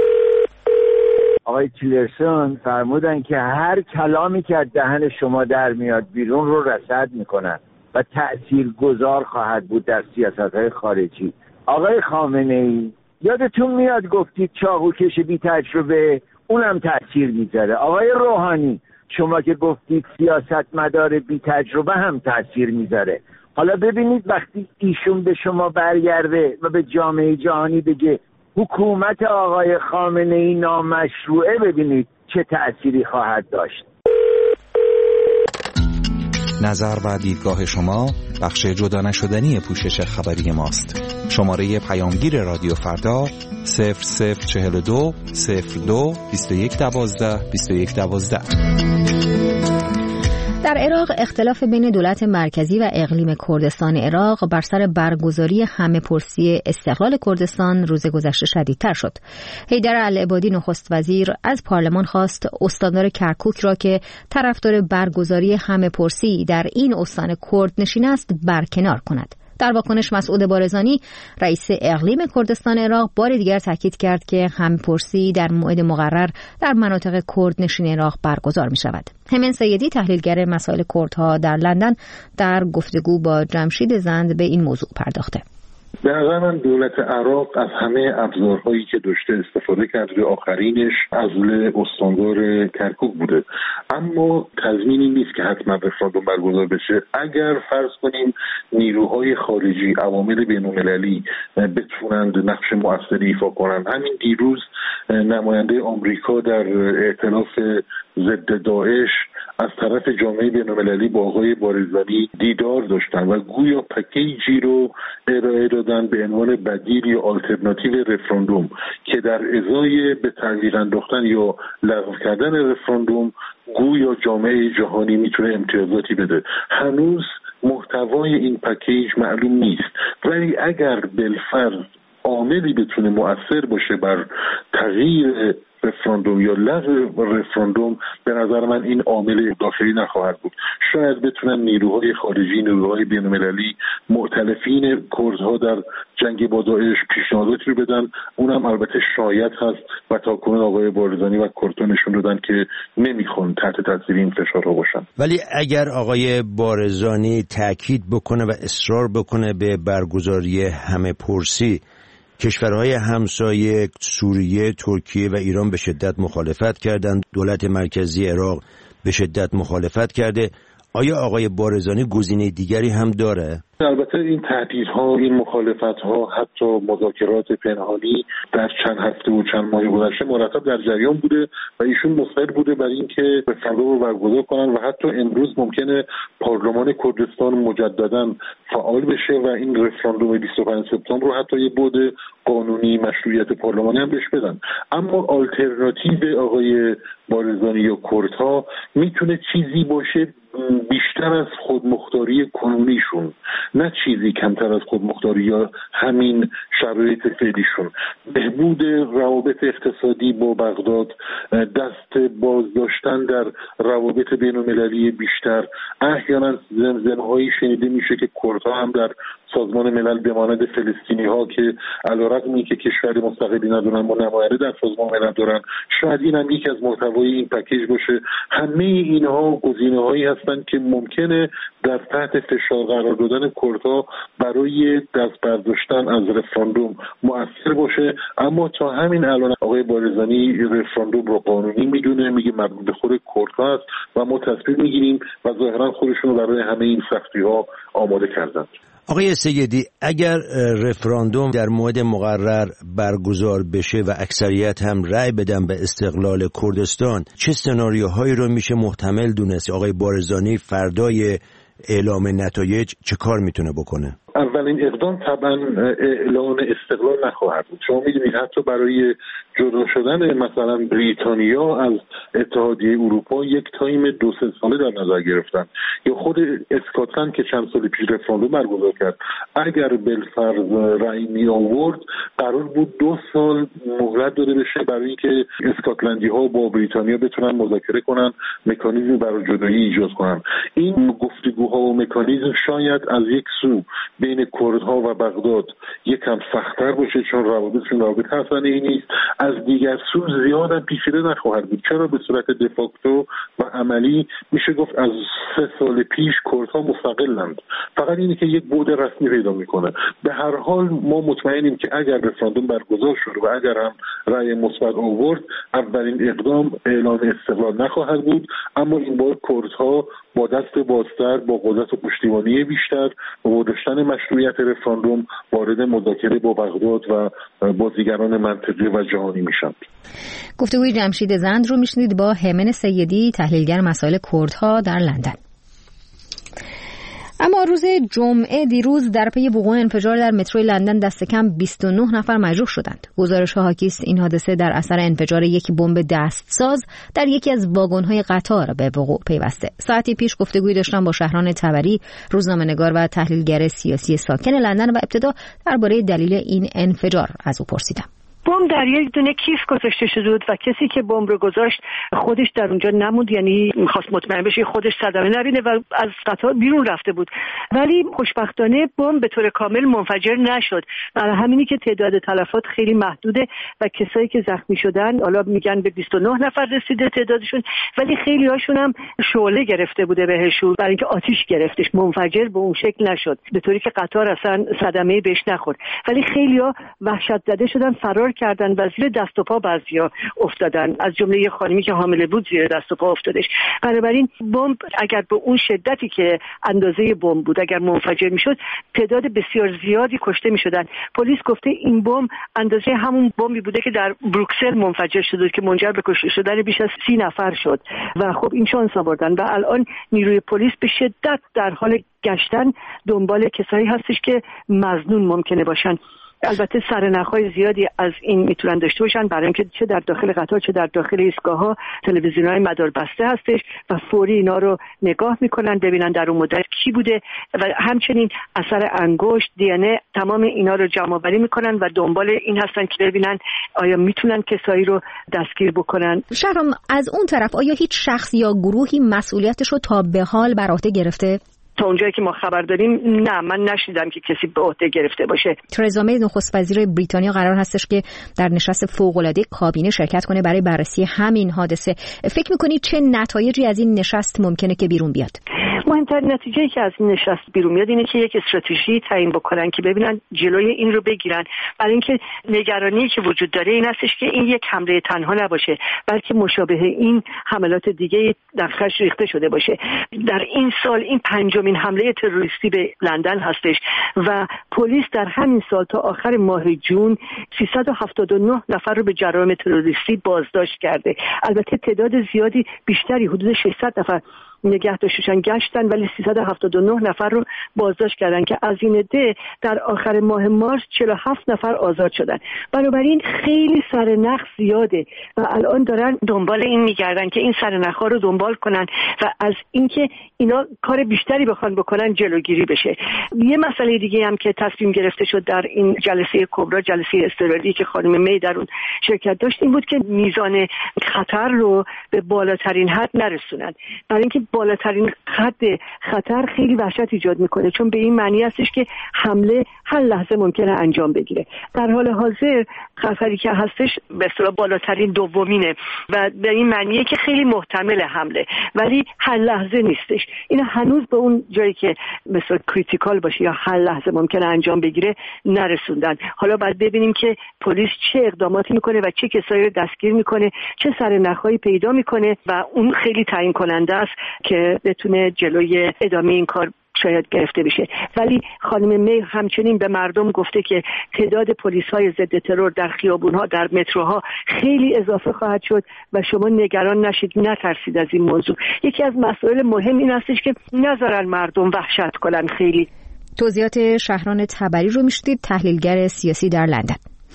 آقای تیلرسون فرمودن که هر کلامی که از دهن شما در میاد بیرون رو رصد میکنن و تأثیرگذار خواهد بود در سیاست‌های خارجی. آقای خامنه‌ای، یادتون میاد گفتید چاقوکش بی تجربه اونم تأثیر میذاره. آقای روحانی، شما که گفتید سیاستمدار بی تجربه هم تأثیر میذاره. حالا ببینید وقتی ایشون به شما برگرده و به جامعه جهانی بگه حکومت آقای خامنه‌ای نامشروعه، ببینید چه تأثیری خواهد داشت. نظر و دیدگاه شما بخش جدا نشدنی پوشش خبری ماست. شماره پیامگیر رادیو فردا 0042 02 2112 2112. در عراق اختلاف بین دولت مرکزی و اقلیم کردستان عراق بر سر برگزاری همه‌پرسی استقلال کردستان روز گذشته شدیدتر شد. حیدر العبادی نخست وزیر از پارلمان خواست استاندار کرکوک را که طرفدار برگزاری همه‌پرسی در این استان کرد نشین است برکنار کند. در واکنش مسعود بارزانی رئیس اقلیم کردستان عراق بار دیگر تاکید کرد که همه‌پرسی در موعد مقرر در مناطق کرد نشین عراق برگزار می شود. همین سیدی تحلیلگر مسائل کردها در لندن در گفتگو با جمشید زند به این موضوع پرداخته. به نظر من دولت عراق از همه ابزارهایی که داشته استفاده کرده، آخرینش عزل استاندار کرکوک بوده، اما تضمینی نیست که حتما رفراندوم برگزار بشه. اگر فرض کنیم نیروهای خارجی، عوامل بین‌المللی بتونند نقش مؤثری ایفا کنند. همین دیروز نماینده آمریکا در ائتلاف ضد داعش از طرف جامعه بین‌المللی با آقای بارزانی دیدار داشتن و گویا پکیجی رو ارائه دادن به عنوان بدیل یا آلترناتیو رفراندوم که در ازای به تعلیق انداختن یا لغو کردن رفراندوم گویا جامعه جهانی میتونه امتیازاتی بده. هنوز محتوای این پکیج معلوم نیست، ولی اگر بالفرض عاملی بتونه مؤثر باشه بر تغییر رفراندوم یا لغو رفراندوم به نظر من این عامل داخلی نخواهد بود. شاید بتونن نیروهای خارجی، نیروهای بین‌المللی، مؤتلفین کردها در جنگ با داعش پیشنهاداتی رو بدن. اونم البته شاید هست و تاکنون آقای بارزانی و کردها نشون دادن که نمیخوان تحت تاثیر این فشارها باشن. ولی اگر آقای بارزانی تاکید بکنه و اصرار بکنه به برگزاری همه پرسی، کشورهای همسایه سوریه، ترکیه و ایران به شدت مخالفت کردند، دولت مرکزی عراق به شدت مخالفت کرده، آیا آقای بارزانی گزینه دیگری هم داره؟ البته این تهدیدها، این مخالفتها، حتی مذاکرات پنهانی در چند هفته و چند ماه گذشته مرتب در جریان بوده و ایشون مصر بوده برای اینکه رفراندوم رو برگزار کنن و حتی امروز ممکنه پارلمان کردستان مجددا فعال بشه و این رفراندوم 25 سپتامبر رو حتی یه بعد قانونی مشروعیت پارلمانی هم بهش بدن. اما آلترناتیو آقای بارزانی یا کردها میتونه چیزی باشه بیشتر از خودمختاری کنونیشون، نه چیزی کمتر از خودمختاری یا همین شرایط فعلیشون. بهبود روابط اقتصادی با بغداد، دست باز داشتن در روابط بین‌المللی بیشتر. احیانا زمزمه‌هایی شنیده میشه که کردها هم در سازمان ملل به مانند فلسطینی‌ها که علیرغم اینکه کشور مستقلی ندارن و نماینده در سازمان ملل دارن، شاید این هم یکی از محتوای این پکیج باشه. همه اینها گزینه‌هایی هستند که ممکنه در تحت فشار قرار دادن کردها برای دست برداشتن از رفراندوم مؤثر باشه. اما تا همین الان آقای بارزانی رفراندوم رو قانونی میدونه، میگه مربوط به خود کردها است و ما تصمیم میگیریم و ظاهرا خودشون رو برای همه این سختی‌ها آماده کردند. آقای سیدی، اگر رفراندوم در موعد مقرر برگزار بشه و اکثریت هم رأی بدن به استقلال کردستان، چه سناریوهایی رو میشه محتمل دونست؟ آقای بارزانی فردای اعلام نتایج چه کار میتونه بکنه؟ اولین اقدام طبعا اعلان استقلال نخواهد بود. شما میدونید حتی برای جدا شدن مثلا بریتانیا از اتحادیه اروپا یک تایم 2-3 ساله در نظر گرفتن، یا خود اسکاتلند که چند سال پیش رفراندوم برگزار کرد اگر بالفرض رأی می آورد قرار بود 2 سال مهلت داده بشه برای اینکه اسکاتلندی ها با بریتانیا بتونن مذاکره کنن، مکانیزم برای جدایی ایجاد کنن. این گفتگوها و مکانیزم شاید از یک سو بین کردها و بغداد یکم سخت‌تر باشه چون روابطشون روابط حسنه‌ای نیست، از دیگر سو زیاد هم پیچیده نخواهد بود. چرا به صورت دفاکتو و عملی میشه گفت از 3 سال پیش کردها مستقلند، فقط اینه که یک بعد رسمی پیدا میکنه. به هر حال ما مطمئنیم که اگر رفراندوم برگزار شد و اگر هم رأی مثبت آورد، اولین اقدام اعلام استقلال نخواهد بود، اما این بار کردها با دست بازتر، با قدرت و پشتیبانی بیشتر و داشتن مشروعیت رفراندوم وارد مذاکره با بغداد و بازیگران منطقی و جهانی میشن. گفتگوی جمشید زند رو میشنید با همن سیدی، تحلیلگر مسائل کردها در لندن. اما روز جمعه دیروز در پی وقوع انفجار در متروی لندن دست کم 29 نفر مجروح شدند. گزارش‌ها حاکی است این حادثه در اثر انفجار یک بمب دستساز در یکی از واگن‌های قطار به وقوع پیوسته. ساعتی پیش گفتگویی داشتم با شهران تبری، روزنامه‌نگار و تحلیلگر سیاسی ساکن لندن و ابتدا درباره دلیل این انفجار از او پرسیدم. بمب در یک دونه کیف گذاشته شده بود و کسی که بمب رو گذاشت خودش در اونجا نموند، یعنی می‌خواست مطمئن بشه خودش صدمه نبینه و از قطار بیرون رفته بود. ولی خوشبختانه بمب به طور کامل منفجر نشد. برای همینی که تعداد تلفات خیلی محدوده و کسایی که زخمی شدن حالا میگن به 29 نفر رسیده تعدادشون، ولی خیلی هاشون هم شعله گرفته بوده بهشون برای اینکه آتش گرفتش. منفجر به اون شکل نشد، به طوری که قطار اصلا صدمه بهش نخورد، ولی خیلی‌ها وحشت زده شدن، فرار کردن و زیر دست و پا بعضیا افتادن، از جمله یه خانمی که حامله بود زیر دست و پا افتادش. بنابراین بمب اگر به اون شدتی که اندازه بمب بود اگر منفجر میشد، تعداد بسیار زیادی کشته میشدن. پلیس گفته این بمب اندازه همون بمبی بوده که در بروکسل منفجر شده که منجر به کشته شدن بیش از 30 نفر شد و خب این شانس آوردن و الان نیروی پلیس به شدت در حال گشتن دنبال کسایی هستش که مظنون ممکنه باشن. البته سرنخ‌های زیادی از این میتونن داشته باشن، برای اینکه چه در داخل قطار چه در داخل ایستگاه‌ها تلویزیون‌های مداربسته هستش و فوری اینا رو نگاه میکنن ببینن در اون مدت کی بوده و همچنین اثر انگشت، دی ان ای، تمام اینا رو جمع‌آوری میکنن و دنبال این هستن که ببینن آیا میتونن کسایی رو دستگیر بکنن. شهرام، از اون طرف آیا هیچ شخص یا گروهی مسئولیتش رو تا به حال بر عهده گرفته؟ تا اونجایی که ما خبر داریم نه، من نشیدم که کسی به عهده گرفته باشه. ترزا می نخست وزیر بریتانیا قرار هستش که در نشست فوق‌العاده کابینه شرکت کنه برای بررسی همین حادثه. فکر می‌کنید چه نتایجی از این نشست ممکنه که بیرون بیاد؟ مهمترین نتیجه‌ای که از این نشست بیرون میاد اینه که یک استراتژی تعیین بکنن که ببینن جلوی این رو بگیرن، برای اینکه نگرانی که وجود داره این هستش که این یک حمله تنها نباشه بلکه مشابه این حملات دیگه در خش ریخته شده باشه. در این سال این پنجمین حمله تروریستی به لندن هستش و پلیس در همین سال تا آخر ماه جون 379 نفر رو به جرایم تروریستی بازداشت کرده. البته تعداد زیادی بیشتری، حدود 600 نفر نگه داشتن گشتن، ولی 379 نفر رو بازداشت کردن که از این عده در آخر ماه مارس 47 نفر آزاد شدن. بنابراین خیلی سرنخ زیاده و الان دارن دنبال این میگردن که این سرنخ‌ها رو دنبال کنن و از اینکه اینا کار بیشتری بخوان بکنن جلوگیری بشه. یه مسئله دیگه هم که تصمیم گرفته شد در این جلسه کبرا، جلسه اضطراری که خانم می در اون شرکت داشت، این بود که میزان خطر رو به بالاترین حد نرسونن، برای اینکه بالاترین حد خطر خیلی وحشت ایجاد میکنه، چون به این معنی هستش که حمله هر لحظه ممکنه انجام بگیره. در حال حاضر خطری که هستش به اصطلاح بالاترین دومینه و به این معنیه که خیلی محتمل حمله، ولی هر لحظه نیستش. این هنوز به اون جایی که مثلا کریتیکال باشه یا هر لحظه ممکنه انجام بگیره نرسوندن. حالا باید ببینیم که پلیس چه اقداماتی میکنه و چه کسایی رو دستگیر میکنه، چه سرنخ‌هایی پیدا میکنه و اون خیلی تعیین کننده است که بتونه جلوی ادامه این کار شاید گرفته بشه. ولی خانم می همچنین به مردم گفته که تعداد پلیس‌های ضد ترور در خیابون‌ها، در متروها خیلی اضافه خواهد شد و شما نگران نشید، نترسید از این موضوع. یکی از مسائل مهم این هستش که نذارن مردم وحشت کنن. خیلی توضیحات شهران تبری رو میشنید، تحلیلگر سیاسی در لندن.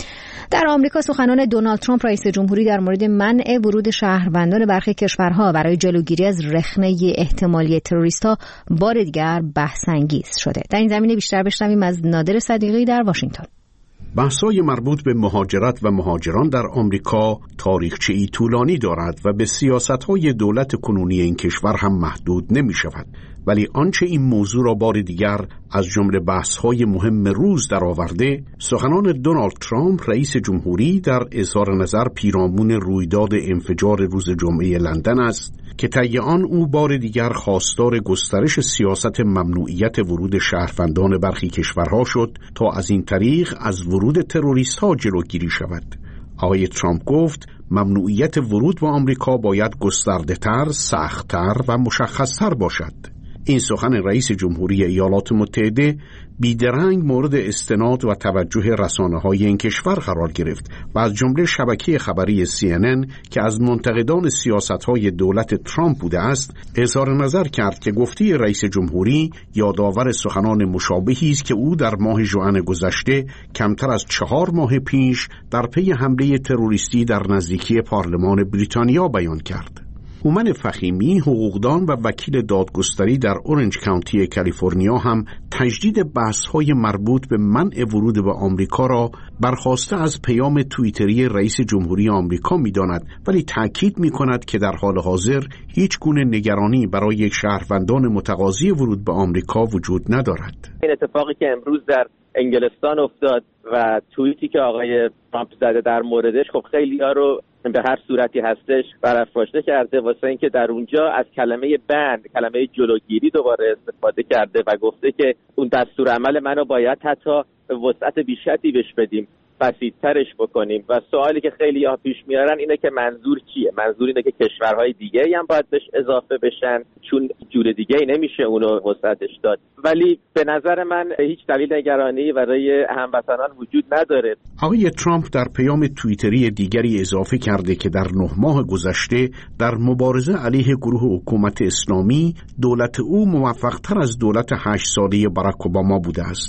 در آمریکا سخنان دونالد ترامپ رئیس جمهوری در مورد منع ورود شهروندان برخی کشورها برای جلوگیری از رخنه احتمالی تروریست‌ها بار دیگر بحث‌انگیز شده. در این زمینه بیشتر بشنویم از نادر صدیقی در واشنگتن. بحث‌های مربوط به مهاجرت و مهاجران در آمریکا تاریخچه‌ای طولانی دارد و به سیاست‌های دولت کنونی این کشور هم محدود نمی‌شود. ولی آنچه این موضوع را بار دیگر از جمله بحث‌های مهم روز درآورده، سخنان دونالد ترامپ رئیس جمهوری در اظهار نظر پیرامون رویداد انفجار روز جمعه لندن است که طی آن او بار دیگر خواستار گسترش سیاست ممنوعیت ورود شهروندان برخی کشورها شد تا از این طریق از ورود تروریست‌ها جلوگیری شود. آقای ترامپ گفت ممنوعیت ورود به آمریکا باید گسترده‌تر، سخت‌تر و مشخص‌تر باشد. این سخن رئیس جمهوری ایالات متحده بیدرنگ مورد استناد و توجه رسانه‌های این کشور قرار گرفت و از جمله شبکه خبری CNN که از منتقدان سیاست‌های دولت ترامپ بوده است، اظهار نظر کرد که گفته رئیس جمهوری یادآور سخنان مشابهی است که او در ماه ژوئن گذشته کمتر از 4 ماه پیش در پی حمله تروریستی در نزدیکی پارلمان بریتانیا بیان کرد. هومن فخیمی، حقوقدان و وکیل دادگستری در اورنج کانتی کالیفرنیا، هم تجدید بحث‌های مربوط به منع ورود به آمریکا را برخواسته از پیام توییتری رئیس جمهوری آمریکا می‌داند، ولی تأکید می‌کند که در حال حاضر هیچ گونه نگرانی برای یک شهروندان متقاضی ورود به آمریکا وجود ندارد. این اتفاقی که امروز در انگلستان افتاد و توییتی که آقای ترامپ زده در موردش، خب خیلی‌ها رو به هر صورتی هستش برافراشته کرده، واسه اینکه در اونجا از کلمه بند، کلمه جلوگیری دوباره استفاده کرده و گفته که اون دستور عمل منو باید حتی وسعت بیشتری بهش بدیم، بسیط‌ترش بکنیم. و سوالی که خیلی ها پیش میارن اینه که منظور چیه؟ منظور اینه که کشورهای دیگه هم باید بهش اضافه بشن، چون جور دیگه ای نمیشه اونو وسعتش داد. ولی به نظر من هیچ دلیل نگرانی برای هموطنان وجود نداره. آقای ترامپ در پیام توییتری دیگری اضافه کرده که در 9 ماه گذشته در مبارزه علیه گروه حکومت اسلامی دولت او موفق‌تر از دولت 8 ساله باراک اوباما بوده است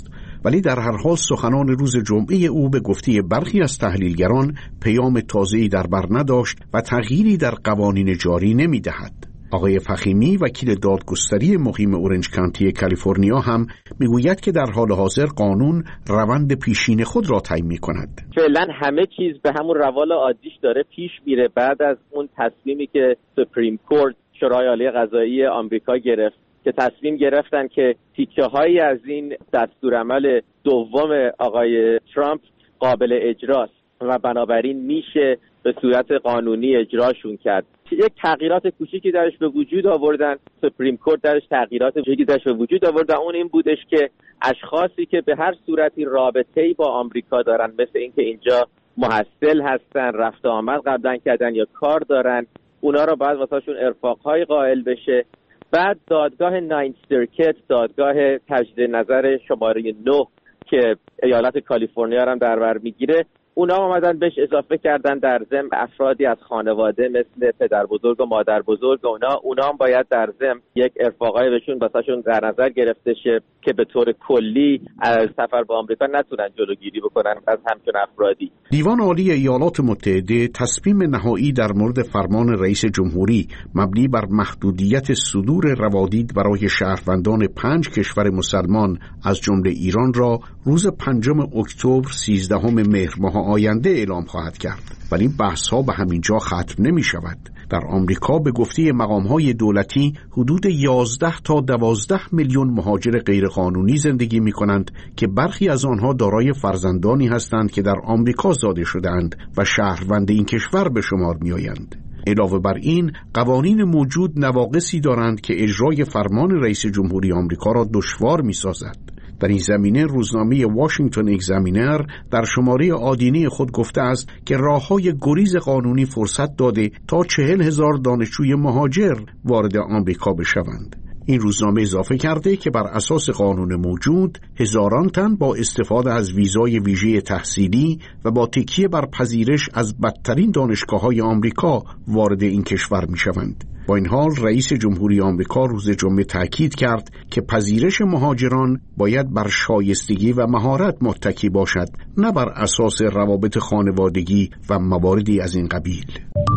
ولی در هر حال سخنان روز جمعه او به گفته برخی از تحلیلگران پیام تازه‌ای در بر نداشت و تغییری در قوانین جاری نمی‌دهد. آقای فخیمی وکیل دادگستری مقیم اورنج کانتی کالیفرنیا هم میگوید که در حال حاضر قانون روند پیشین خود را تعیین می‌کند. فعلا همه چیز به همون روال عادیش داره پیش میره. بعد از اون تصمیمی که سپریم کورت شورای عالی قضایی آمریکا گرفت که تصمیم گرفتن که تیکه‌هایی از این دستورالعمل دوم آقای ترامپ قابل اجراست و بنابراین میشه به صورت قانونی اجراشون کرد. یک تغییرات کوچیکی درش به وجود آوردن، سپریم کورت درش تغییرات کوچیکی درش به وجود آوردن. اون این بودش که اشخاصی که به هر صورتی رابطه‌ای با آمریکا دارن، مثل اینکه اینجا محصل هستن، رفت آمد قبلا کردن یا کار دارن، اونا رو باید واسهشون ارفاق‌های قائل بشه. بعد دادگاه ناینت سرکت، دادگاه تجدید نظر شماره 9 که ایالت کالیفرنیا هم در بر میگیره، اونا آمدن بهش اضافه کردن در ضمن افرادی از خانواده مثل پدر بزرگ و مادر بزرگ اونا هم باید در ضمن یک ارفاقای بهشون واسهشون در نظر گرفته شه که به طور کلی از سفر به آمریکا نتونن جلوگیری بکنن از همچون افرادی. دیوان عالی ایالات متحده تصمیم نهایی در مورد فرمان رئیس جمهوری مبنی بر محدودیت صدور روادید برای شهروندان 5 کشور مسلمان از جمله ایران را روز 5 اکتبر 13 مهر ماه آینده اعلام خواهد کرد. ولی بحث ها به همین جا ختم نمی شود. در آمریکا به گفته مقام های دولتی حدود 11 تا 12 میلیون مهاجر غیرقانونی زندگی می کنند که برخی از آنها دارای فرزندانی هستند که در آمریکا زاده شده‌اند و شهروند این کشور به شمار می آیند. علاوه بر این قوانین موجود نواقصی دارند که اجرای فرمان رئیس جمهوری آمریکا را دشوار می سازد. در این زمینه روزنامه واشنگتن اگزامینر در شماره آدینه خود گفته است که راه‌های گریز قانونی فرصت داده تا 40,000 دانشجوی مهاجر وارد آمریکا بشوند. این روزنامه اضافه کرده که بر اساس قانون موجود هزاران تن با استفاده از ویزای ویژه تحصیلی و با تکیه بر پذیرش از بدترین دانشگاه‌های آمریکا وارد این کشور می‌شوند. با این حال رئیس جمهوری آمریکا روز جمعه تاکید کرد که پذیرش مهاجران باید بر شایستگی و مهارت متکی باشد، نه بر اساس روابط خانوادگی و مواردی از این قبیل.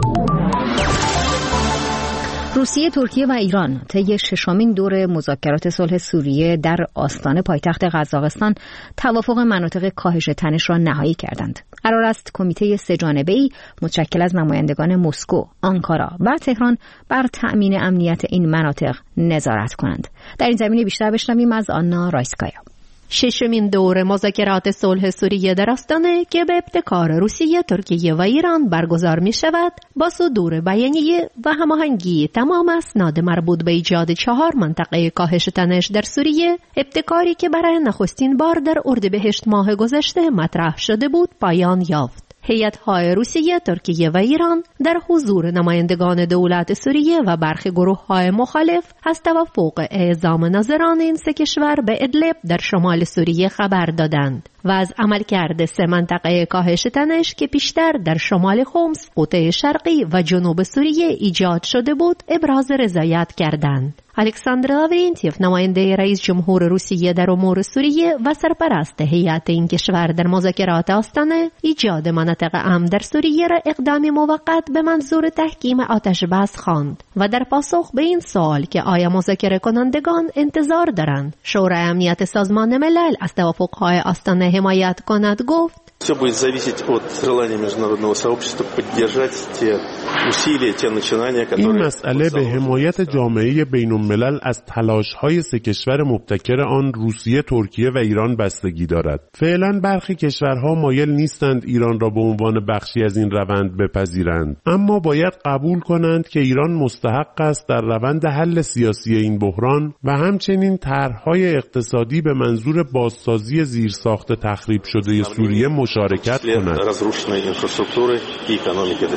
روسیه، ترکیه و ایران طی 6مین دور مذاکرات صلح سوریه در آستان پایتخت قزاقستان توافق مناطق کاهش تنش را نهایی کردند. قرار است کمیته 3 جانبه‌ای متشکل از نمایندگان مسکو، آنکارا و تهران بر تأمین امنیت این مناطق نظارت کنند. در این زمینه بیشتر بشنویم از آنا رایسکایا. 6مین دور مذاکرات صلح سوریه در آستانه که به ابتکار روسیه، ترکیه و ایران برگزار می شود، با صدور بیانیه و هماهنگی تمام اسناد مربوط به ایجاد 4 منطقه کاهش تنش در سوریه، ابتکاری که برای نخستین بار در اردیبهشت ماه گذشته مطرح شده بود، پایان یافت. هیئت‌های روسیه، ترکیه و ایران در حضور نمایندگان دولت سوریه و برخی گروه‌های مخالف از توافق اعزام ناظران این 3 کشور به ادلب در شمال سوریه خبر دادند و از عملکرد 3 منطقه کاهش تنش که پیشتر در شمال خمس، قطب شرقی و جنوب سوریه ایجاد شده بود ابراز رضایت کردند. الکساندر لاورنتیف، نماینده رئیس جمهور روسیه در امور سوریه و سرپرست هیئت این کشور در مذاکرات آستانه، ایجاد مناطق امن در سوریه را اقدامی موقت به منظور تحکیم آتش بس خواند و در پاسخ به این سوال که آیا مذاکره کنندگان انتظار دارند شورای امنیت سازمان ملل از توافق‌های آستانه حمایت کند، گفت Все будет зависеть от желания международного сообщества поддержать те усилия, те начинания, которые... این مسئله به حمایت جامعه بین‌الملل از تلاش‌های 3 کشور مبتکر آن روسیه، ترکیه و ایران بستگی دارد. فعلا برخی کشورها مایل نیستند ایران را به عنوان بخشی از این روند بپذیرند، اما باید قبول کنند که ایران مستحق است در روند حل سیاسی این بحران و همچنین طرح‌های اقتصادی به منظور بازسازی زیرساخت تخریب شده سوریه مشارکت کند.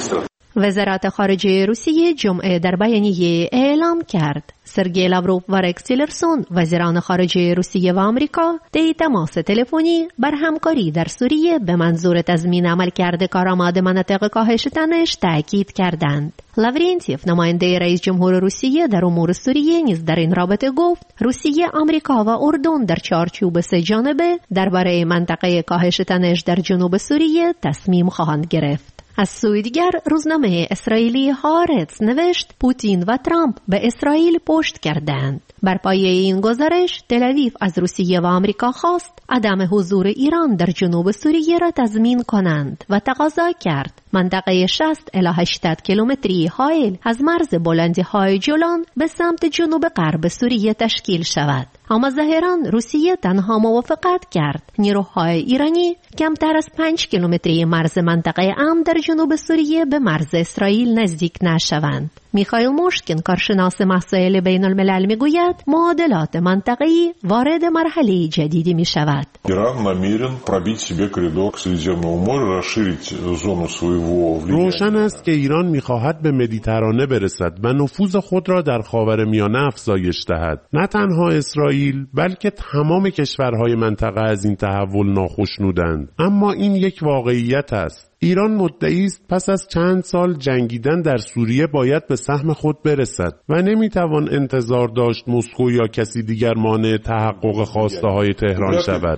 وزارت خارجه روسیه جمعه در بیانیه اعلام کرد سرگئی لاوروف و رکس تیلرسون وزیران خارجه روسیه و آمریکا طی تماس تلفنی بر همکاری در سوریه به منظور تضمین عملکرد کارآمد مناطق کاهش تنش تاکید کردند. لاورنتیف نماینده رئیس جمهور روسیه در امور سوریه نیز در این رابطه گفت روسیه، آمریکا و اردن در چارچوب سه جانبه درباره منطقه کاهش تنش در جنوب سوریه تصمیم خواهند گرفت. از سوی دیگر روزنامه اسرائیلی هارتز نوشت پوتین و ترامپ به اسرائیل پشت کردند. بر پایه این گزارش تل‌آویو از روسیه و آمریکا خواست عدم حضور ایران در جنوب سوریه را تضمین کنند و تقاضا کرد منطقه 60 الی 80 کیلومتری حائل از مرز بلندی‌های جولان به سمت جنوب غرب سوریه تشکیل شود. اما ظاهراً روسیه تنها موافقت کرد نیروهای ایرانی کمتر از 5 کیلومتری مرز منطقه امن در جنوب سوریه به مرز اسرائیل نزدیک نشوند. میخائیل موشکین کارشناس مسائل بین الملل میگوید معادلات منطقه‌ای وارد مرحله جدیدی میشود. ایران намерен пробить себе коридор к Средиземному морю, расширить зону своего влияния. روشن است که ایران می‌خواهد به مدیترانه برسد و نفوذ خود را در خاورمیانه افزایش دهد. نه تنها اسرائیل بلکه تمام کشورهای منطقه از این تحول ناخشنودند. اما این یک واقعیت است. ایران مدعی است پس از چند سال جنگیدن در سوریه باید به سهم خود برسد و نمیتوان انتظار داشت مسکو یا کسی دیگر مانع تحقق خواسته‌های تهران شود.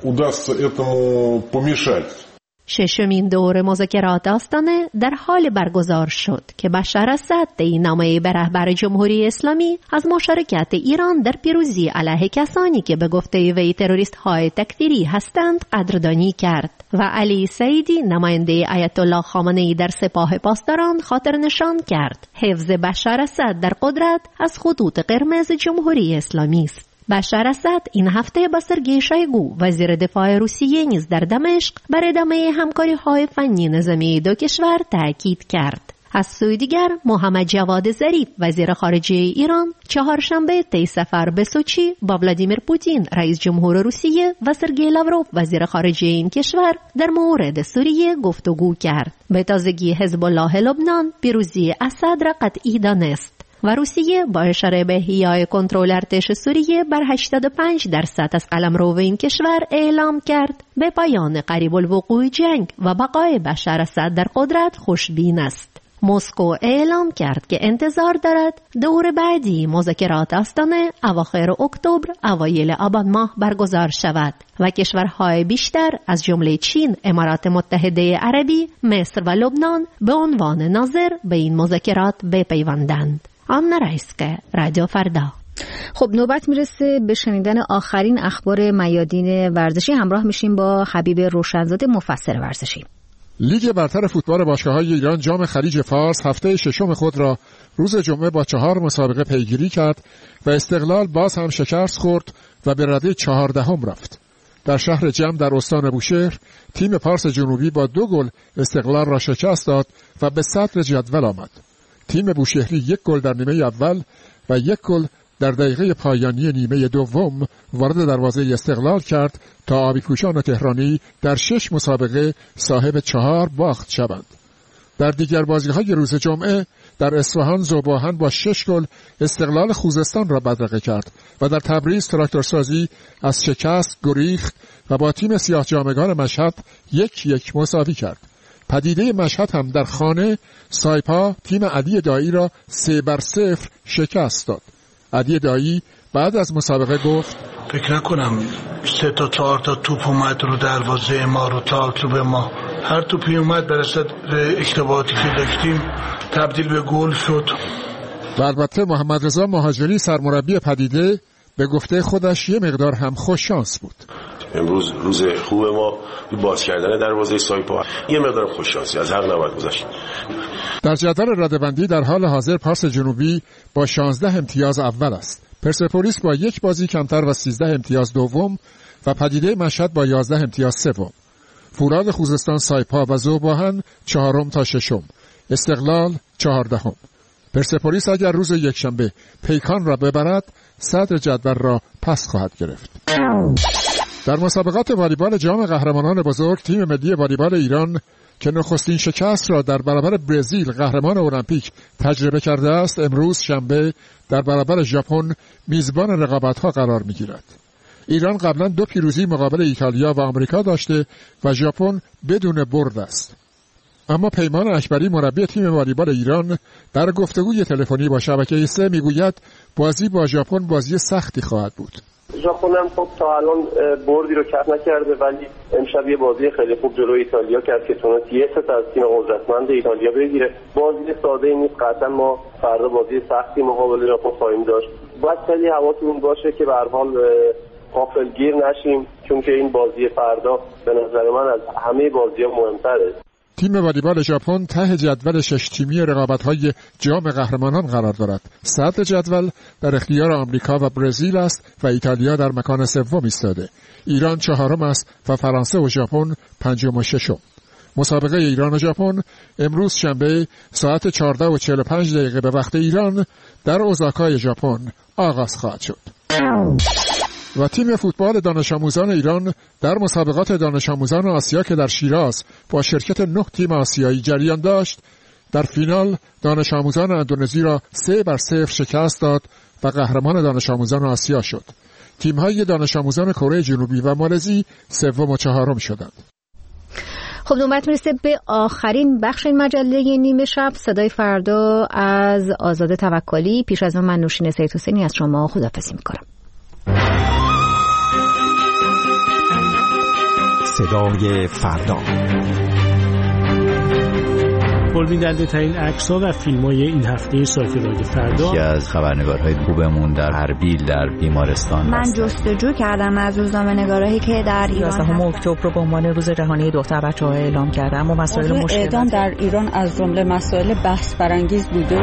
ششمین دور مذاکرات آستانه در حال برگزار شد که بشار اسد طی نامه‌ای به رهبر جمهوری اسلامی از مشارکت ایران در پیروزی علیه کسانی که به گفته وی تروریست‌های تکفیری هستند قدردانی کرد و علی سعیدی نماینده آیت الله خامنه‌ای در سپاه پاسداران خاطر نشان کرد حفظ بشار اسد در قدرت از خطوط قرمز جمهوری اسلامی است. بشار اسد این هفته با سرگئی شویگو وزیر دفاع روسیه نیز در دمشق بر ادامه همکاری‌های فنی نظامی دو کشور تاکید کرد. از سوی دیگر محمد جواد ظریف وزیر خارجه ایران چهارشنبه طی سفر به سوچی با ولادیمیر پوتین رئیس جمهور روسیه و سرگئی لاوروف وزیر خارجه این کشور در مورد سوریه گفتگو کرد. به تازگی حزب الله لبنان پیروزی اسد را قطعی دانست و روسیه با اشاره به احیای کنترل ارتش سوریه بر 85% از قلمرو این کشور اعلام کرد به پایان قریب الوقوع جنگ و بقای بشار اسد در قدرت خوشبین است. مسکو اعلام کرد که انتظار دارد دور بعدی مذاکرات آستانه اواخر اکتبر اوایل آبان ماه برگزار شود و کشورهای بیشتر از جمله چین، امارات متحده عربی، مصر و لبنان به عنوان ناظر به این مذاکرات بپیوندند. آنا رایسکه، رادیو فردا. خب نوبت میرسه به شنیدن آخرین اخبار میادین ورزشی. همراه میشیم با حبیب روشنزاده مفسر ورزشی. لیگ برتر فوتبال باشگاه‌های ایران جام خلیج فارس هفته ششم خود را روز جمعه با 4 مسابقه پیگیری کرد و استقلال باز هم شکست خورد و به رده 14 رفت. در شهر جم در استان بوشهر تیم پارس جنوبی با 2 گل استقلال را شکست داد و به صدر جدول آمد. تیم بوشهری 1 گل در نیمه اول و 1 گل در دقیقه پایانی نیمه دوم وارد دروازه استقلال کرد تا آبی پوشان تهرانی در 6 مسابقه صاحب 4 باخت شوند. در دیگر بازی‌های روز جمعه در اصفهان ذوب‌آهن با 6 گل استقلال خوزستان را بدرقه کرد و در تبریز تراکتورسازی از شکست گریخت و با تیم سیاه جامگان مشهد 1-1 مساوی کرد. پدیده مشهد هم در خانه سایپا تیم علی دایی را 3-0 شکست داد. علی دایی بعد از مسابقه گفت فکر نکنم 3 تا 4 تا توپ اومد رو دروازه ما رو تا به ما. هر توپی اومد بر اساس اشتباهاتی که داشتیم تبدیل به گل شد. و البته محمد رضا مهاجری سرمربی پدیده به گفته خودش یه مقدار هم خوش شانس بود. امروز روز خوب ما باز کردن دروازه سایپا، یه مقدار خوش شانسی از حق نباید گذشت. در جدول رده‌بندی در حال حاضر پارس جنوبی با 16 امتیاز اول است. پرسپولیس با 1 بازی کمتر و 13 امتیاز دوم و پدیده مشهد با 11 امتیاز سوم. فولاد خوزستان، سایپا و ذوب‌آهن 4 تا 6، استقلال 14. پرسپولیس اگر روز یکشنبه پیکان را ببرد صدر جدول را پس خواهد گرفت. در مسابقات والیبال جام قهرمانان بزرگ تیم ملی والیبال ایران که نخستین شکست را در برابر برزیل قهرمان المپیک تجربه کرده است، امروز شنبه در برابر ژاپن میزبان رقابت‌ها قرار می‌گیرد. ایران قبلا 2 پیروزی مقابل ایتالیا و آمریکا داشته و ژاپن بدون برد است. اما پیمان اکبری مربی تیم والیبال ایران در گفتگوی تلفنی با شبکه 3 میگوید بازی با ژاپن بازی سختی خواهد بود. ژاپن هم خب تا الان بردی رو کسب نکرده، ولی امشب یه بازی خیلی خوب جلوی ایتالیا کرد که تونست یه ست از تیم قدرتمند ایتالیا بگیره. بازی ساده نیست، قطعا ما فردا بازی سختی مقابل ژاپن خواهیم داشت. باید خیلی حواسمون باشه که به هر حال غافلگیر نشیم، چون که این بازی فردا به نظر من از همه بازی‌ها مهم‌تره. تیم والیبال ژاپن ته جدول 6 تیمی رقابت‌های جام قهرمانان قرار دارد. صدر جدول در اختیار آمریکا و برزیل است و ایتالیا در مکان سوم ایستاده. ایران 4م است و فرانسه و ژاپن 5م و 6م. مسابقه ایران و ژاپن امروز شنبه ساعت 14:45 به وقت ایران در اوزاکای ژاپن آغاز خواهد شد. و تیم فوتبال دانش آموزان ایران در مسابقات دانش آموزان آسیا که در شیراز با شرکت 9 تیم آسیایی جریان داشت، در فینال دانش آموزان اندونزی را 3-0 شکست داد و قهرمان دانش آموزان آسیا شد. تیم‌های دانش آموزان کره جنوبی و مالزی 3 و 4 شدند. خب نوبت میرسه به آخرین بخش این مجله نیمه شب، صدای فردا از آزاده توکلی. پیش از آن من نوشین سیدحسینی از شما خداحافظی می‌کنم. صدای فردا. پربیننده ترین عکس‌ها و فیلم‌های این هفته سایت رادیو فردا. یکی از خبرنگارهای خوبمون در اربیل در بیمارستان. من جستجو کردم از روزنامه‌نگارایی که در ایران 11 اکتبر رو به عنوان روز جهانی دختر بچه‌ها اعلام کردم و مسائل مشکل اعدام در ایران از جمله مسائل بحث برانگیز بوده.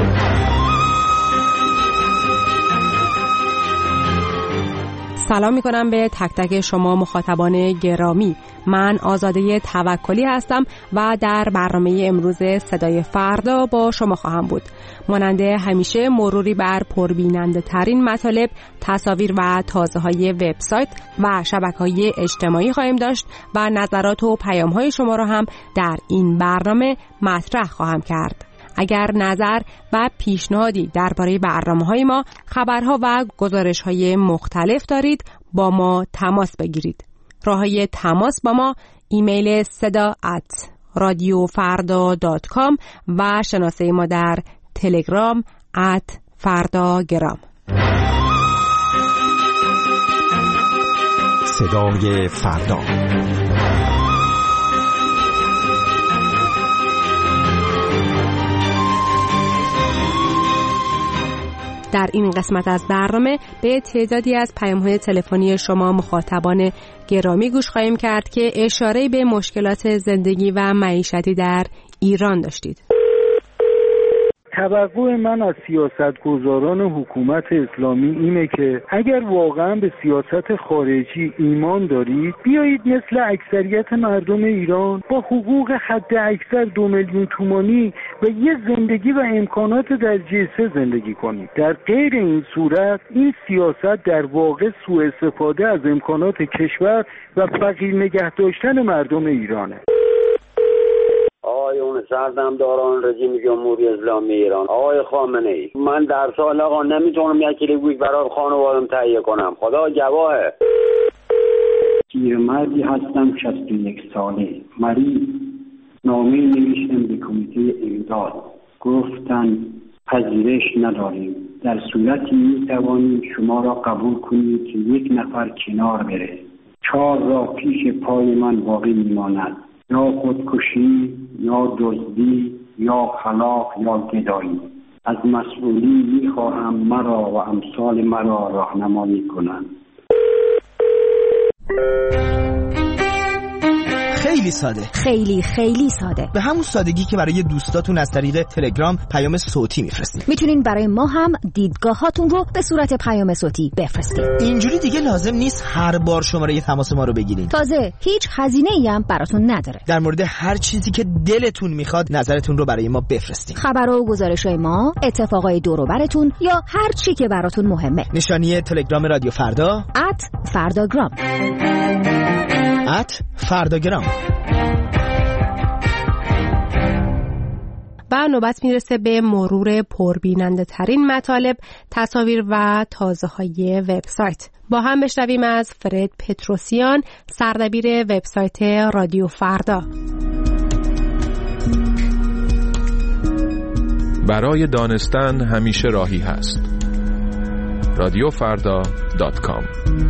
سلام میکنم به تک تک شما مخاطبان گرامی. من آزاده توکلی هستم و در برنامه امروز صدای فردا با شما خواهم بود. مانند همیشه مروری بر پربیننده ترین مطالب، تصاویر و تازه های وبسایت و شبکه‌های اجتماعی خواهیم داشت و نظرات و پیام های شما را هم در این برنامه مطرح خواهم کرد. اگر نظر و پیشنهادی درباره برنامه‌های ما، خبرها و گزارش‌های مختلف دارید، با ما تماس بگیرید. راه‌های تماس با ما: ایمیل seda@radiofarda.com و شناسه ما در تلگرام @fardagram. صدای فردا. در این قسمت از برنامه به تعدادی از پیام‌های تلفنی شما مخاطبان گرامی گوش خواهیم کرد که اشاره به مشکلات زندگی و معیشتی در ایران داشتید. توقع من از سیاستگزاران حکومت اسلامی اینه که اگر واقعا به سیاست خارجی ایمان دارید، بیایید مثل اکثریت مردم ایران با حقوق حد اکثر 2 میلیون تومانی و یه زندگی و امکانات درجه 3 زندگی کنید. در غیر این صورت این سیاست در واقع سوء استفاده از امکانات کشور و فقیر نگه داشتن مردم ایرانه. آقایون سردمداران رژیم جمهوری اسلامی ایران، آقای خامنه ای، من در سال آقا نمیتونم 1 کیلو گوشت برای خانوادم تهیه کنم، خدا گواهه. پیرمردی هستم 61 ساله، مریض. نامه نوشتم به کمیته امداد، گفتن پذیرش نداریم، در صورتی میتوانیم شما را قبول کنیم که 1 نفر کنار بره. 4 را پیش پای من باقی میماند، یا خودکشی، یا دزدی، یا خلاق، یا گدایی. از مسئولین میخواهم مرا و امثال مرا راهنمایی کنند. خیلی ساده، خیلی ساده، به همون سادگی که برای دوستاتون از طریق تلگرام پیام صوتی میفرستید. میتونین برای ما هم دیدگاهاتون رو به صورت پیام صوتی بفرستید. اینجوری دیگه لازم نیست هر بار شماره تماس ما رو بگیرین. تازه هیچ هزینه‌ای هم براتون نداره. در مورد هر چیزی که دلتون میخواد نظرتون رو برای ما بفرستین. خبرها و گزارش‌های ما، اتفاقای دور و براتون یا هر چی که براتون مهمه. نشانی تلگرام رادیو فردا @fardagram. @fardagram. و نوبت میرسه به مرور پربیننده ترین مطالب، تصاویر و تازه های وبسایت. با هم بشنویم از فرد پتروسیان، سردبیر وبسایت رادیو فردا. برای دانستن همیشه راهی هست. radiofarda.com.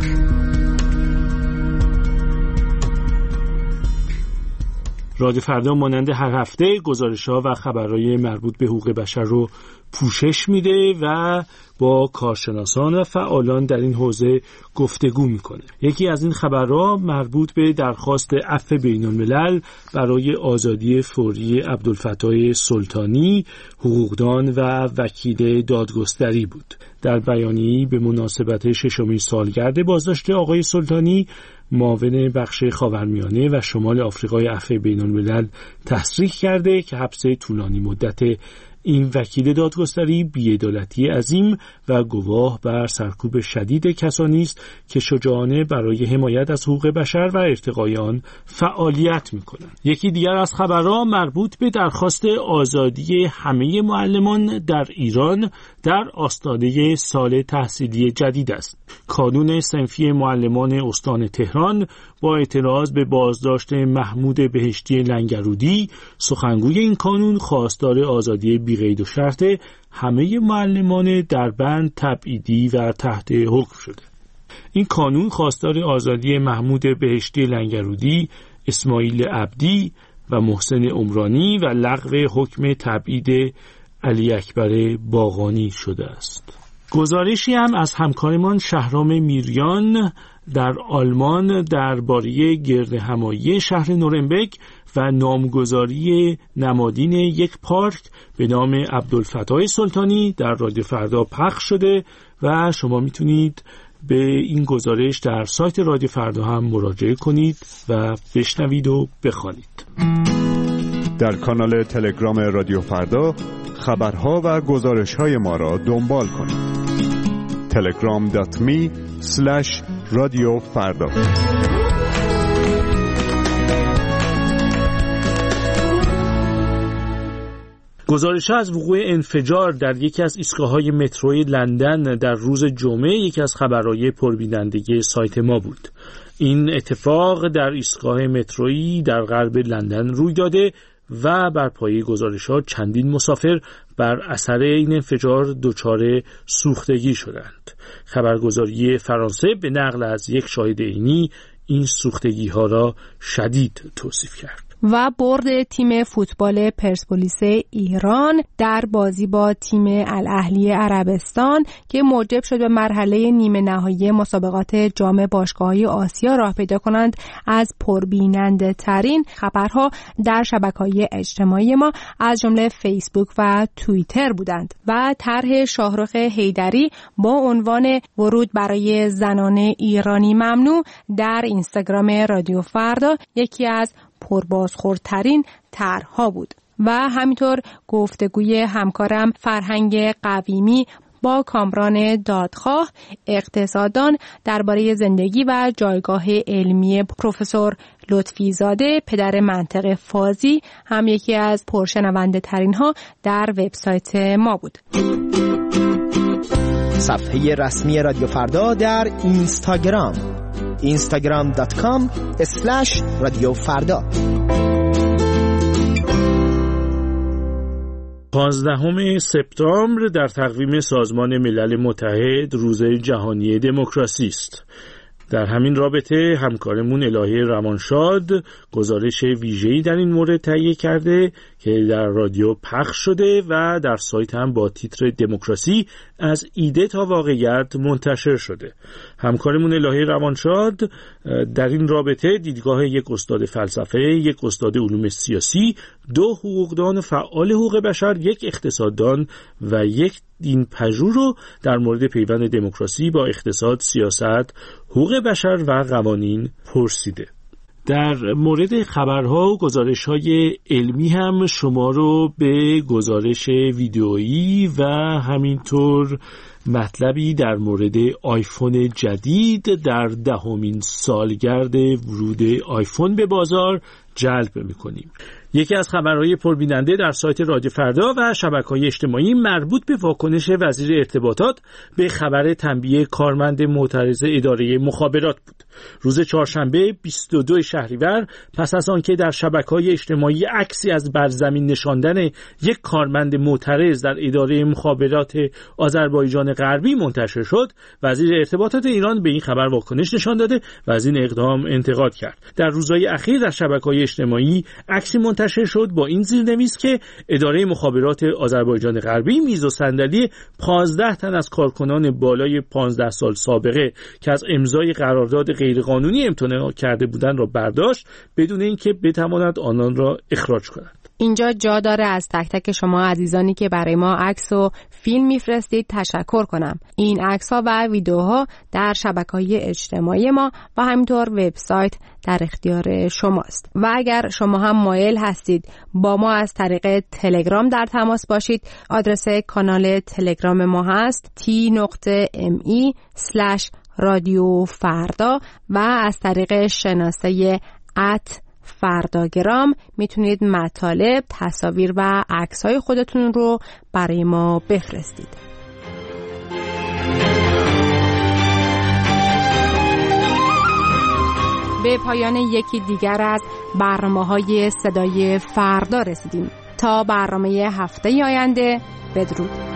رادیو فردا مانند هر هفته گزارش‌ها و خبرهای مربوط به حقوق بشر رو پوشش میده و با کارشناسان و فعالان در این حوزه گفتگو میکنه. یکی از این خبرها مربوط به درخواست عفو بین‌الملل برای آزادی فوری عبدالفتاح سلطانی، حقوقدان و وکیل دادگستری بود. در بیانیه‌ای به مناسبت 6مین سالگرد بازداشت آقای سلطانی، معاون بخش خاورمیانه و شمال آفریقای عفو بین‌الملل تصریح کرده که حبس طولانی مدت این وکیل دادگستری بی‌عدالتی عظیم و گواه بر سرکوب شدید کسانی است که شجاعانه برای حمایت از حقوق بشر و ارتقای آن فعالیت می‌کنند. یکی دیگر از خبرها مربوط به درخواست آزادی همه معلمان در ایران در آستانه سال تحصیلی جدید است. کانون صنفی معلمان استان تهران با اعتراض به بازداشت محمود بهشتی لنگرودی، سخنگوی این کانون خواستار آزادی بی‌قید و شرط همه معلمان در بند تبعیدی و تحت حکم شده. این کانون خواستار آزادی محمود بهشتی لنگرودی، اسماعیل عبدی و محسن عمرانی و لغو حکم تبعید علی اکبر باغانی شده است. گزارشی هم از همکارمان شهرام میریان در آلمان درباره گردهمایی شهر نورنبرگ و نامگذاری نمادین یک پارک به نام عبدالفتاح سلطانی در رادیو فردا پخش شده و شما میتونید به این گزارش در سایت رادیو فردا هم مراجعه کنید و بشنوید و بخوانید. در کانال تلگرام رادیو فردا خبرها و گزارش‌های ما را دنبال کنید. telegram.me/radiofarda. گزارش از وقوع انفجار در یکی از ایستگاه‌های متروی لندن در روز جمعه یکی از خبرهای پربینندگی سایت ما بود. این اتفاق در ایستگاه مترویی در غرب لندن روی داده و بر پایه گزارش‌ها چندین مسافر بر اثر این انفجار دچار سوختگی شدند. خبرگزاری فرانسه به نقل از یک شاهد عینی این سوختگی‌ها را شدید توصیف کرد. و برد تیم فوتبال پرسپولیس ایران در بازی با تیم الاهلی عربستان که موجب شد به مرحله نیمه نهایی مسابقات جام باشگاه‌های آسیا راه پیدا کنند از پربیننده ترین خبرها در شبکه‌های اجتماعی ما از جمله فیسبوک و توییتر بودند و طرح شاهرخ حیدری با عنوان ورود برای زنان ایرانی ممنوع در اینستاگرام رادیو فردا یکی از پربازخوردترین طرح‌ها بود. و همینطور گفتگوی همکارم فرهنگ قویمی با کامران دادخواه اقتصاددان درباره زندگی و جایگاه علمی پروفسور لطفی زاده پدر منطق فازی هم یکی از پرشنونده ترین ها در وبسایت ما بود. صفحه رسمی رادیو فردا در اینستاگرام instagram.com/radiofarda. 15 سپتامبر در تقویم سازمان ملل متحد روز جهانی دموکراسی است. در همین رابطه همکارمون الهه روانشاد گزارش ویژه‌ای در این مورد تهیه کرده که در رادیو پخش شده و در سایت هم با تیتر دموکراسی از ایده تا واقعیت منتشر شده. همکارمون الهه روانشاد در این رابطه دیدگاه یک استاد فلسفه، یک استاد علوم سیاسی، 2 حقوقدان فعال حقوق بشر، یک اقتصاددان و یک دین پژوه رو در مورد پیوند دموکراسی با اقتصاد، سیاست، حقوق بشر و قوانین پرسیده. در مورد خبرها و گزارش‌های علمی هم شما رو به گزارش ویدئویی و همینطور مطلبی در مورد آیفون جدید در 10مین سالگرد ورود آیفون به بازار جلب می‌کنیم. یکی از خبرهای پربیننده در سایت رادیو فردا و شبکه‌های اجتماعی مربوط به واکنش وزیر ارتباطات به خبر تنبیه کارمند معترض اداره مخابرات بود. روز چهارشنبه 22 شهریور پس از آنکه در شبکه‌های اجتماعی عکسی از برزمین نشاندن یک کارمند معترض در اداره مخابرات آذربایجان غربی منتشر شد، وزیر ارتباطات ایران به این خبر واکنش نشان داده و از این اقدام انتقاد کرد. در روزهای اخیر در شبکه‌های اجتماعی عکسی منتشر شد با این زیرنویس که اداره مخابرات آذربایجان غربی میز و صندلی 15 تن از کارکنان بالای 15 سال سابقه که از امضای قرارداد غیرقانونی امتناع کرده بودند را برداشت بدون اینکه بتواند آنان را اخراج کند. اینجا جا داره از تک تک شما عزیزانی که برای ما عکس و فیلم میفرستید تشکر کنم. این عکس‌ها و ویدیوها در شبکه‌های اجتماعی ما و همینطور وبسایت در اختیار شماست. و اگر شما هم مایل هستید با ما از طریق تلگرام در تماس باشید، آدرس کانال تلگرام ما هست t.me/رادیو فردا و از طریق شناسه @فرداگرام میتونید مطالب، تصاویر و عکس‌های خودتون رو برای ما بفرستید. به پایان یکی دیگر از برنامه‌های صدای فردا رسیدیم. تا برنامه هفته آینده، بدرود.